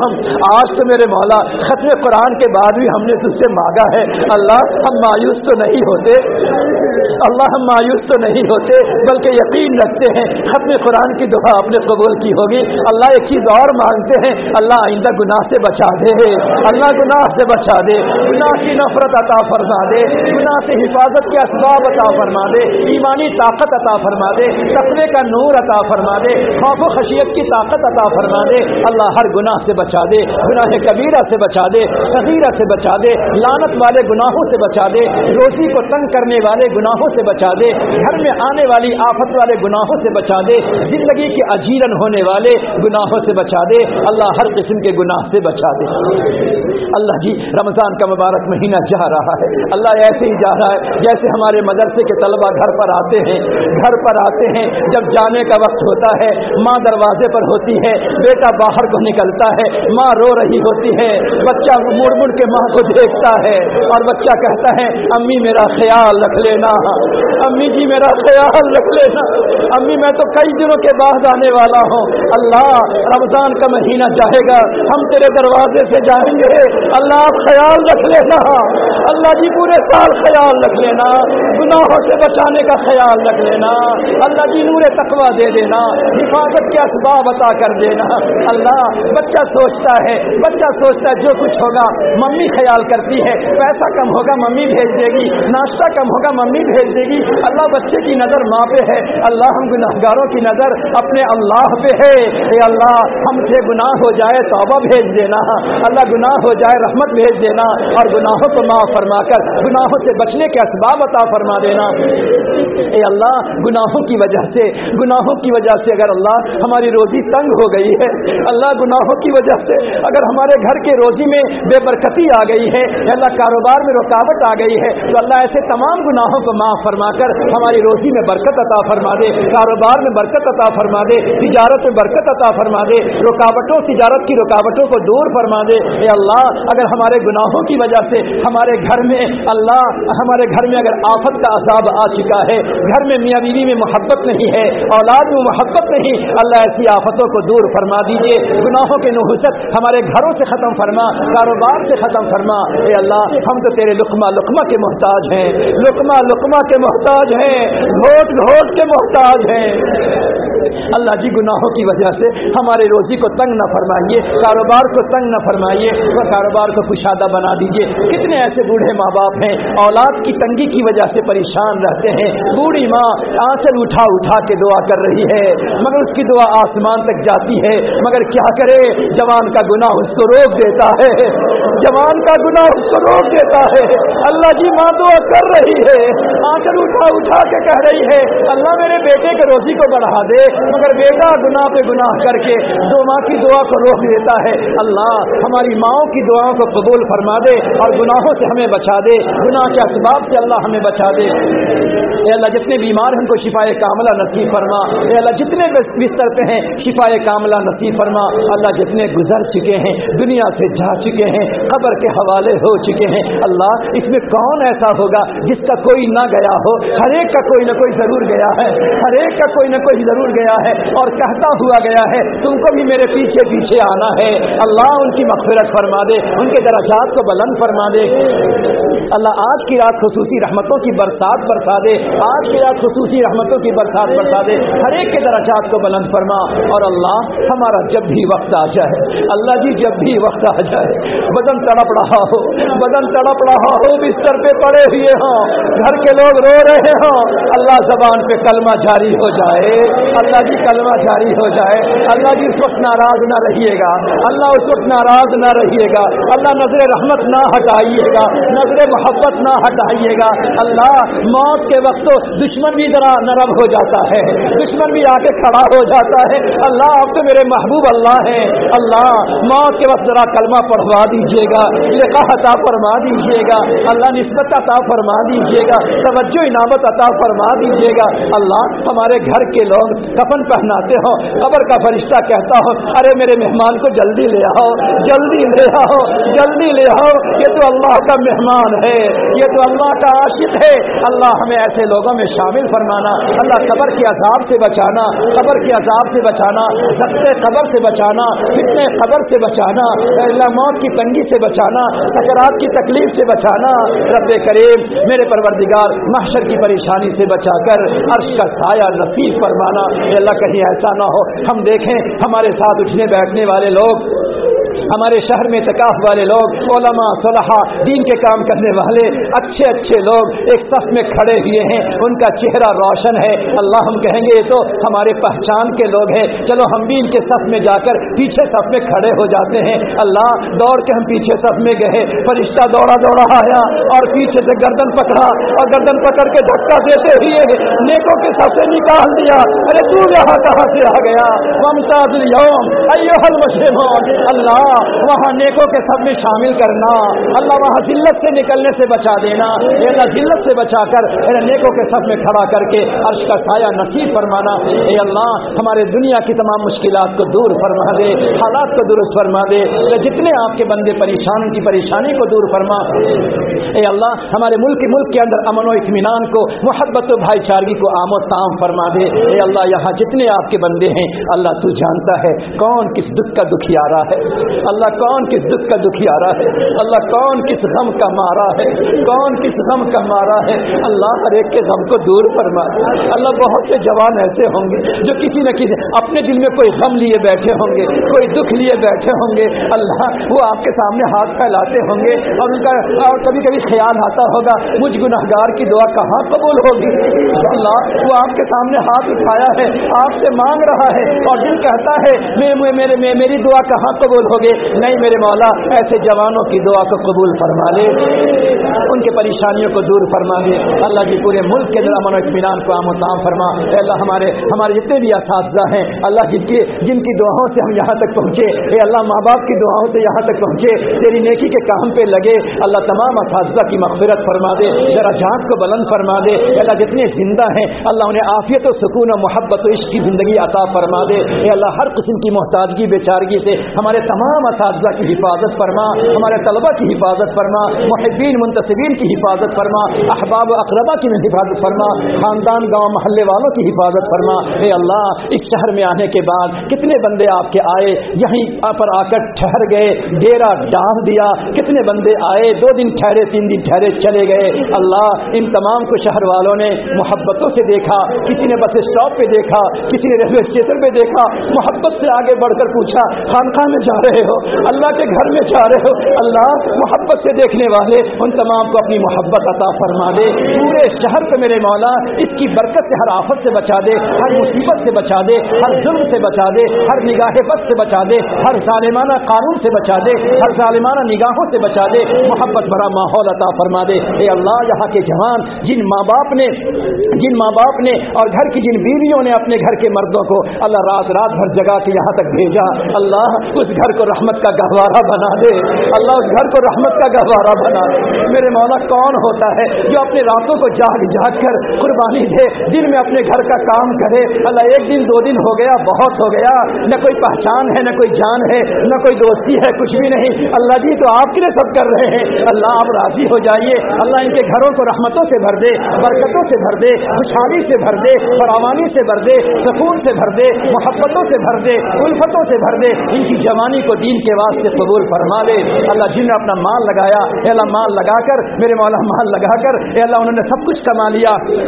آج تو میرے مولا ختم قرآن کے بعد بھی ہم نے تجھ سے مانگا ہے، اللہ ہم مایوس تو نہیں ہوتے، اللہ ہم مایوس تو نہیں ہوتے بلکہ یقین رکھتے ہیں ختم قرآن کی دعا اپنے قبول کی ہوگی۔ اللہ ایک چیز اور مانگتے ہیں، اللہ آئندہ گناہ سے بچا دے، اللہ گناہ سے بچا دے، گناہ کی نفرت عطا فرما دے، گناہ سے حفاظت کے اسباب عطا فرما دے، ایمانی طاقت عطا فرما دے، تقوی کا نور عطا فرما دے، خوف و خشیت کی طاقت عطا فرما دے، اللہ ہر گناہ سے بچا دے، گناہ کبیرہ سے بچا دے، صغیرہ سے بچا دے، لعنت والے گناہوں سے بچا دے، روزی کو تنگ کرنے والے گناہوں سے بچا دے، گھر میں آنے والی آفت والے گناہوں سے بچا دے، زندگی کے اجیرن ہونے والے گناہوں سے بچا دے، اللہ ہر قسم کے گناہ سے بچا دے۔ اللہ جی رمضان کا مبارک مہینہ جا رہا ہے، اللہ ایسے ہی جا رہا ہے جیسے ہمارے مدرسے کے طلبہ گھر پر آتے ہیں، جب جانے کا وقت ہوتا ہے ماں دروازے پر ہوتی ہے، بیٹا باہر کو نکلتا ہے، ماں رو رہی ہوتی ہے، بچہ مڑ مڑ کے ماں کو دیکھتا ہے اور بچہ کہتا ہے امی میرا خیال رکھ لینا، امی جی میرا خیال رکھ لینا، امی میں تو کئی دنوں کے بعد آنے والا ہوں، اللہ رمضان کا مہینہ جائے گا ہم تیرے دروازے سے جائیں گے، اللہ خیال رکھ لینا، اللہ جی پورے سال خیال رکھ لینا، گناہوں سے بچانے کا خیال رکھ لینا، اللہ جی نور تقویٰ دے دینا، حفاظت کے اسباب عطا کر دینا۔ اللہ بچہ سوچتا ہے جو کچھ ہوگا ممی خیال کرتی ہے، پیسہ کم ہوگا ممی بھیج دے گی، ناشتہ کم ہوگا ممی بھیج دے گی، اللہ بچے کی نظر ماں پہ ہے، اللہ ہم گناہگاروں کی نظر اپنے اللہ پہ ہے، اے اللہ ہم سے گناہ ہو جائے توبہ بھیج دینا، اللہ گناہ ہو جائے رحمت بھیج دینا اور گناہوں کو معاف फरमा कर गुनाहों से बचने के असबाब अता फरमा देना। ए अल्लाह, गुनाहों की वजह से अगर अल्लाह हमारी रोजी तंग हो गई है, अल्लाह गुनाहों की वजह से अगर हमारे घर के रोजी में बेबरकती आ गई है, अल्लाह कारोबार में रुकावट आ गई है, तो अल्लाह ऐसे तमाम गुनाहों को माफ फरमा कर हमारी रोजी में बरकत अता फरमा दे, कारोबार में बरकत अता फरमा दे, तिजारत में बरकत अता फरमा दे, तिजारत की रुकावटों को दूर फरमा दे। ए अल्लाह, अगर हमारे गुनाहों की वजह से हमारे घर में अगर आफत का अज़ाब आ चुका है, घर में मियाँ बीवी में मोहब्बत नहीं है, औलाद में मोहब्बत नहीं, अल्लाह ऐसी आफतों को दूर फरमा दीजिए। गुनाहों के नुहूसत हमारे घरों से खत्म फरमा, कारोबार से खत्म फरमा। ए अल्लाह, हम तो तेरे लुकमा लुकमा के मोहताज हैं, लुकमा लुकमा के मोहताज हैं, घोट घोट के मोहताज हैं। अल्लाह जी, गुनाहों की वजह से हमारे रोजी को तंग न फरमाइए, कारोबार को तंग न फरमाइए, वह कारोबार को कुशादा बना दीजिए। कितने ऐसे बूढ़े माँ बाप हैं, औलाद की तंगी की वजह से परेशान रहते हैं। बूढ़ी माँ आंचल उठा उठा के दुआ कर रही है, मगर उसकी दुआ आसमान तक जाती है, मगर क्या करे, जवान का गुनाह उसको रोक देता है, जवान का गुनाह उसको रोक देता है। अल्लाह जी, माँ दुआ कर रही है, आंचल उठा उठा के कह रही है, अल्लाह मेरे बेटे के रोजी को बढ़ा दे, मगर बेटा गुनाह पे गुनाह करके दो माँ की दुआ को रोक देता है। अल्लाह, हमारी माँओं की दुआओं को कबूल फरमा दे और गुनाहों से हमें बचा दे, गुनाह के असबाब से अल्लाह हमें बचा दे। ए अल्लाह, जितने बीमार हैं उनको शिफाए कामला नसीब फरमा। ए अल्लाह, जितने बिस्तर पे हैं शिफाए कामला नसीब फरमा। अल्लाह, जितने गुजर चुके हैं, दुनिया से जा चुके हैं, कब्र के हवाले हो चुके हैं, अल्लाह इसमें कौन ऐसा होगा जिसका कोई ना गया हो? हर एक का कोई ना कोई जरूर गया है, हर एक का कोई ना कोई जरूर गया है और कहता हुआ गया है, तुमको भी मेरे पीछे पीछे आना है। अल्लाह, उनकी मग़फ़िरत फरमा दे, उनके दरजात को बुलंद फरमा दे। अल्लाह, आज की रात खुसूसी रहमतों की बरसात बरसा दे, आज की रात खुसूसी रहमतों की बरसात बरसा दे, हर एक के दरजात को बुलंद फरमा। और अल्लाह, हमारा जब भी वक्त आ जाए, अल्लाह जी जब भी वक्त आ जाए, बदन तड़प रहा हो, बदन तड़प रहा हो, बिस्तर पे पड़े हुए हों, घर के लोग रो रहे हों, अल्लाह ज़बान पे कलमा जारी हो जाए, अल्लाह जी कलमा जारी हो जाए। अल्लाह जी उस वक्त नाराज ना रहिएगा, अल्लाह उस वक्त नाराज ना रहिएगा, अल्लाह नजर रहमत ना हटाइएगा, नजर मोहब्बत ना हटाइएगा। अल्लाह, मौत के वक्त तो दुश्मन भी जरा नरम हो जाता है, दुश्मन भी आके खड़ा हो जाता है। अल्लाह, आप तो मेरे महबूब अल्लाह हैं, अल्लाह मौत के वक्त जरा कलमा पढ़वा दीजिएगा, लिकाह अता फरमा दीजिएगा, अल्लाह निस्बत अता फरमा दीजिएगा, तवज्जो इनामत अता फरमा दीजिएगा। अल्लाह, हमारे घर के लोग कफन पहनाते हो, कब्र का फरिश्ता कहता हो, अरे मेरे मेहमान को जल्दी ले आओ, जल्दी ले आओ, जल्दी ले आओ, ये तो अल्लाह का मेहमान है, ये तो अल्लाह का आशिक है। अल्लाह, हमें ऐसे लोगों में शामिल फरमाना। अल्लाह, कब्र के अज़ाब से बचाना, कब्र के अज़ाब से बचाना, ज़ब्ते कब्र से बचाना, फित्ने कब्र से बचाना, अल्लाह मौत की तंगी से बचाना, सकरात की तकलीफ से बचाना। रब्बे करीम, मेरे परवरदिगार, महशर की परेशानी से बचाकर अर्श का साया नसीब फरमाना। अल्लाह, कहीं ऐसा ना हो हम देखें हमारे साथ उठने बैठने वाले लोग, हमारे शहर में इत्काफ वाले लोग, उलमा सुलहा, दीन के काम करने वाले अच्छे अच्छे लोग एक सफ में खड़े हुए हैं, उनका चेहरा रोशन है। अल्लाह, हम कहेंगे ये तो हमारे पहचान के लोग हैं, चलो हम भी इनके सफ में जाकर पीछे सफ में खड़े हो जाते हैं। अल्लाह, दौड़ के हम पीछे सफ में गए, फरिश्ता दौड़ा दौड़ा आया और पीछे से गर्दन पकड़ा और गर्दन पकड़ के धक्का देते हुए नेकों के सफ से निकाल दिया। अरे तू यहाँ कहाँ से आ गया? वमताजुल यौम अय्युहल मुस्लिमून। अल्लाह, वहाँ नेकों के सब में शामिल करना, अल्लाह वहाँ जिल्लत से निकलने से बचा देना, अल्लाह जिल्लत से बचाकर नेकों के सब में खड़ा करके अर्श का साया नसीब फरमाना। ए अल्लाह, हमारे दुनिया की तमाम मुश्किलात को दूर फरमा दे, हालात को दुरुस्त फरमा दे, जितने आपके बंदे परेशान उनकी परेशानी को दूर फरमा। ए अल्लाह, हमारे मुल्क के अंदर अमन व इत्मीनान को, मोहब्बत व भाईचारगी को आमो ताम फरमा दे। ए अल्लाह, यहाँ जितने आपके बंदे हैं, अल्लाह तू जानता है कौन किस दुख का दुखियारा है, अल्लाह कौन किस दुख का दुखियारा है, अल्लाह कौन किस गम का मारा है, कौन किस गम का मारा है। अल्लाह, हर एक के गम को दूर फरमा। अल्लाह, बहुत से जवान ऐसे होंगे जो किसी न किसी अपने दिल में कोई गम लिए बैठे होंगे, कोई दुख लिए बैठे होंगे। अल्लाह, वो आपके सामने हाथ फैलाते होंगे और उनका और कभी कभी ख्याल आता होगा, मुझ गुनहगार की दुआ कहाँ कबूल होगी। अल्लाह, वो आपके सामने हाथ उठाया है, आपसे मांग रहा है और दिल कहता है मेरी दुआ कहाँ कबूल होगी। گے। نہیں میرے مولا ایسے جوانوں کی دعا کو قبول فرما لے، ان کے پریشانیوں کو دور فرما دے۔ اللہ جی پورے ملک کے اندر امن و اطمینان کو عام و تام فرما۔ اے اللہ ہمارے جتنے بھی اساتذہ ہیں اللہ جن کی دعاؤں سے ہم یہاں تک پہنچے، اے اللہ ماں باپ کی دعاؤں سے یہاں تک پہنچے، تیری نیکی کے کام پہ لگے، اللہ تمام اساتذہ کی مغفرت فرما دے، درجات کو بلند فرما دے۔ اے اللہ جتنے زندہ ہیں اللہ انہیں عافیت و سکون و محبت و عشق کی زندگی عطا فرما دے۔ اے اللہ ہر قسم کی محتاجگی بیچارگی سے ہمارے تمام اساتذہ کی حفاظت فرما، ہمارے طلبہ کی حفاظت فرما، محبین منتسبین کی حفاظت فرما، احباب و اقربا کی حفاظت فرما، خاندان گاؤں محلے والوں کی حفاظت فرما۔ اے اللہ اس شہر میں آنے کے بعد کتنے بندے آپ کے آئے، یہیں پر آ کر ٹھہر گئے، ڈیرا ڈال دیا، کتنے بندے آئے 2 دن ٹھہرے 3 دن ٹھہرے چلے گئے۔ اللہ ان تمام کو شہر والوں نے محبتوں سے دیکھا، کسی نے بس اسٹاپ پہ دیکھا، کسی نے ریلوے اسٹیشن پہ دیکھا، محبت سے آگے بڑھ کر پوچھا خانقاہ میں جا رہے ہو، اللہ کے گھر میں جا رہے ہو۔ اللہ محبت سے دیکھنے والے ان تمام کو اپنی محبت عطا فرما دے۔ پورے شہر کو میرے مولا اس کی برکت سے ہر آفت سے بچا دے، ہر مصیبت سے بچا دے، ہر ظلم سے بچا دے، ہر نگاہ بد سے بچا دے، ہر ظالمانہ قانون سے بچا دے، ہر ظالمانہ نگاہوں سے بچا دے، محبت بھرا ماحول عطا فرما دے۔ اے اللہ یہاں کے جوان جن ماں باپ نے اور گھر کی جن بیویوں نے اپنے گھر کے مردوں کو اللہ رات بھر جگا کے یہاں تک بھیجا، اللہ اس گھر کو رحمت کا گہوارہ بنا دے، اللہ اس گھر کو رحمت کا گہوارہ بنا دے۔ میرے مولا کون ہوتا ہے جو اپنے راتوں کو جاگ کر قربانی دے، دن میں اپنے گھر کا کام کرے؟ اللہ 1 دن 2 دن ہو گیا بہت ہو گیا، نہ کوئی پہچان ہے، نہ کوئی جان ہے، نہ کوئی دوستی ہے، کچھ بھی نہیں۔ اللہ جی تو آپ کے لیے سب کر رہے ہیں، اللہ آپ راضی ہو جائیے۔ اللہ ان کے گھروں کو رحمتوں سے بھر دے، برکتوں سے بھر دے، خوشحالی سے بھر دے، فراوانی سے بھر دے، سکون سے بھر دے، محبتوں سے بھر دے، الفتوں سے بھر دے۔ ان کی جوانی کو دین کے واسطے قبول فرما لے۔ اللہ جن نے اپنا مال لگایا، اے اللہ مال لگا کر میرے مولا مال لگا کر اے اللہ انہوں نے سب کچھ کما لیا،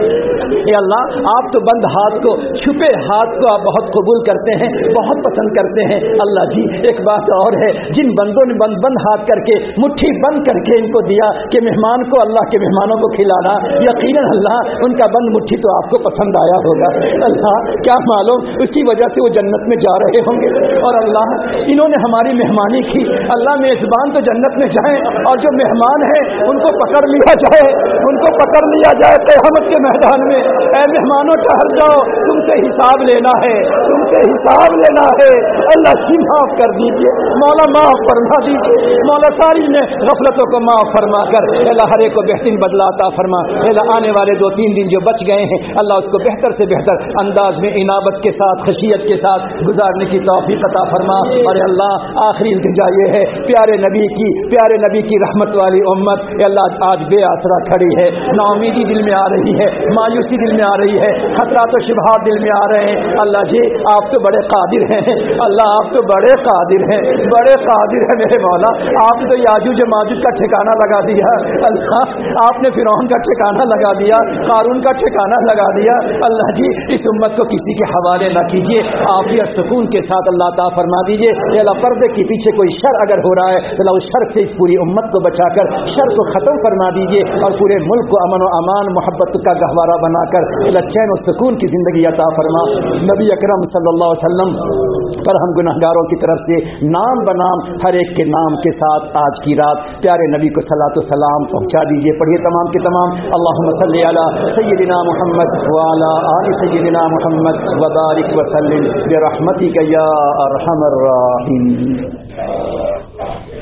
اے اللہ آپ تو بند ہاتھ کو، چھپے ہاتھ کو آپ بہت قبول کرتے ہیں، بہت پسند کرتے ہیں۔ اللہ جی ایک بات اور ہے، جن بندوں نے بند ہاتھ کر کے مٹھی بند کر کے ان کو دیا کہ مہمان کو اللہ کے مہمانوں کو کھلانا، یقیناً اللہ ان کا بند مٹھی تو آپ کو پسند آیا ہوگا۔ اللہ کیا معلوم اس کی وجہ سے وہ جنت میں جا رہے ہوں گے۔ اور اللہ انہوں نے ہماری مہمانی کی، اللہ میزبان تو جنت میں جائیں اور جو مہمان ہیں ان کو پکڑ لیا جائے، ان کو پکڑ لیا جائے قیامت کے میدان میں۔ اے مہمانوں ٹھہر جاؤ، تم سے حساب لینا ہے، تم سے حساب لینا ہے۔ اللہ جی معاف کر دیجیے، مولا معاف فرما دیجیے، مولا ساری نے غفلتوں کو معاف فرما کر اللہ ہر ایک کو بہترین بدلہ عطا فرما۔ اللہ آنے والے 2-3 دن جو بچ گئے ہیں اللہ اس کو بہتر سے بہتر انداز میں عنابت کے ساتھ، خشیت کے ساتھ گزارنے کی توفیق عطا فرما۔ اور اللہ آخری التجا یہ ہے پیارے نبی کی رحمت والی امت اے اللہ آج بے آسرا کھڑی ہے، نا امیدی دل میں آ رہی ہے، مایوسی دل میں آ رہی ہے، خطرات و شبہات دل میں آ رہے ہیں۔ اللہ جی آپ تو بڑے قادر ہیں، اللہ آپ تو بڑے قادر ہیں، بڑے قادر ہیں میرے مولا۔ آپ نے تو یاجوج و ماجوج کا ٹھکانہ لگا دیا، اللہ آپ نے فرعون کا ٹھکانہ لگا دیا، قارون کا ٹھکانہ لگا دیا۔ اللہ جی اس امت کو کسی کے حوالے نہ کیجیے، عافیت سکون کے ساتھ اللہ عطا فرما دیجیے۔ اللہ پردے کے پیچھے کوئی شر اگر ہو رہا ہے اللہ اس شر سے اس پوری امت کو بچا کر شر کو ختم فرما دیجیے، اور پورے ملک کو امن و امان محبت کا گہوارہ بنا کر اللہ چین و سکون کی زندگی عطا فرما۔ نبی اکرم صلی اللہ علیہ وسلم پر ہم گناہگاروں کی طرف سے نام بنام ہر ایک کے نام کے ساتھ آج کی رات پیارے نبی کو صلاۃ و سلام پہنچا دیجیے۔ پڑھیے تمام کے تمام اللہم صلی علی سیدنا محمد وعلی آل سیدنا محمد وبارک وسلم برحمتک یا ارحم الراحمین۔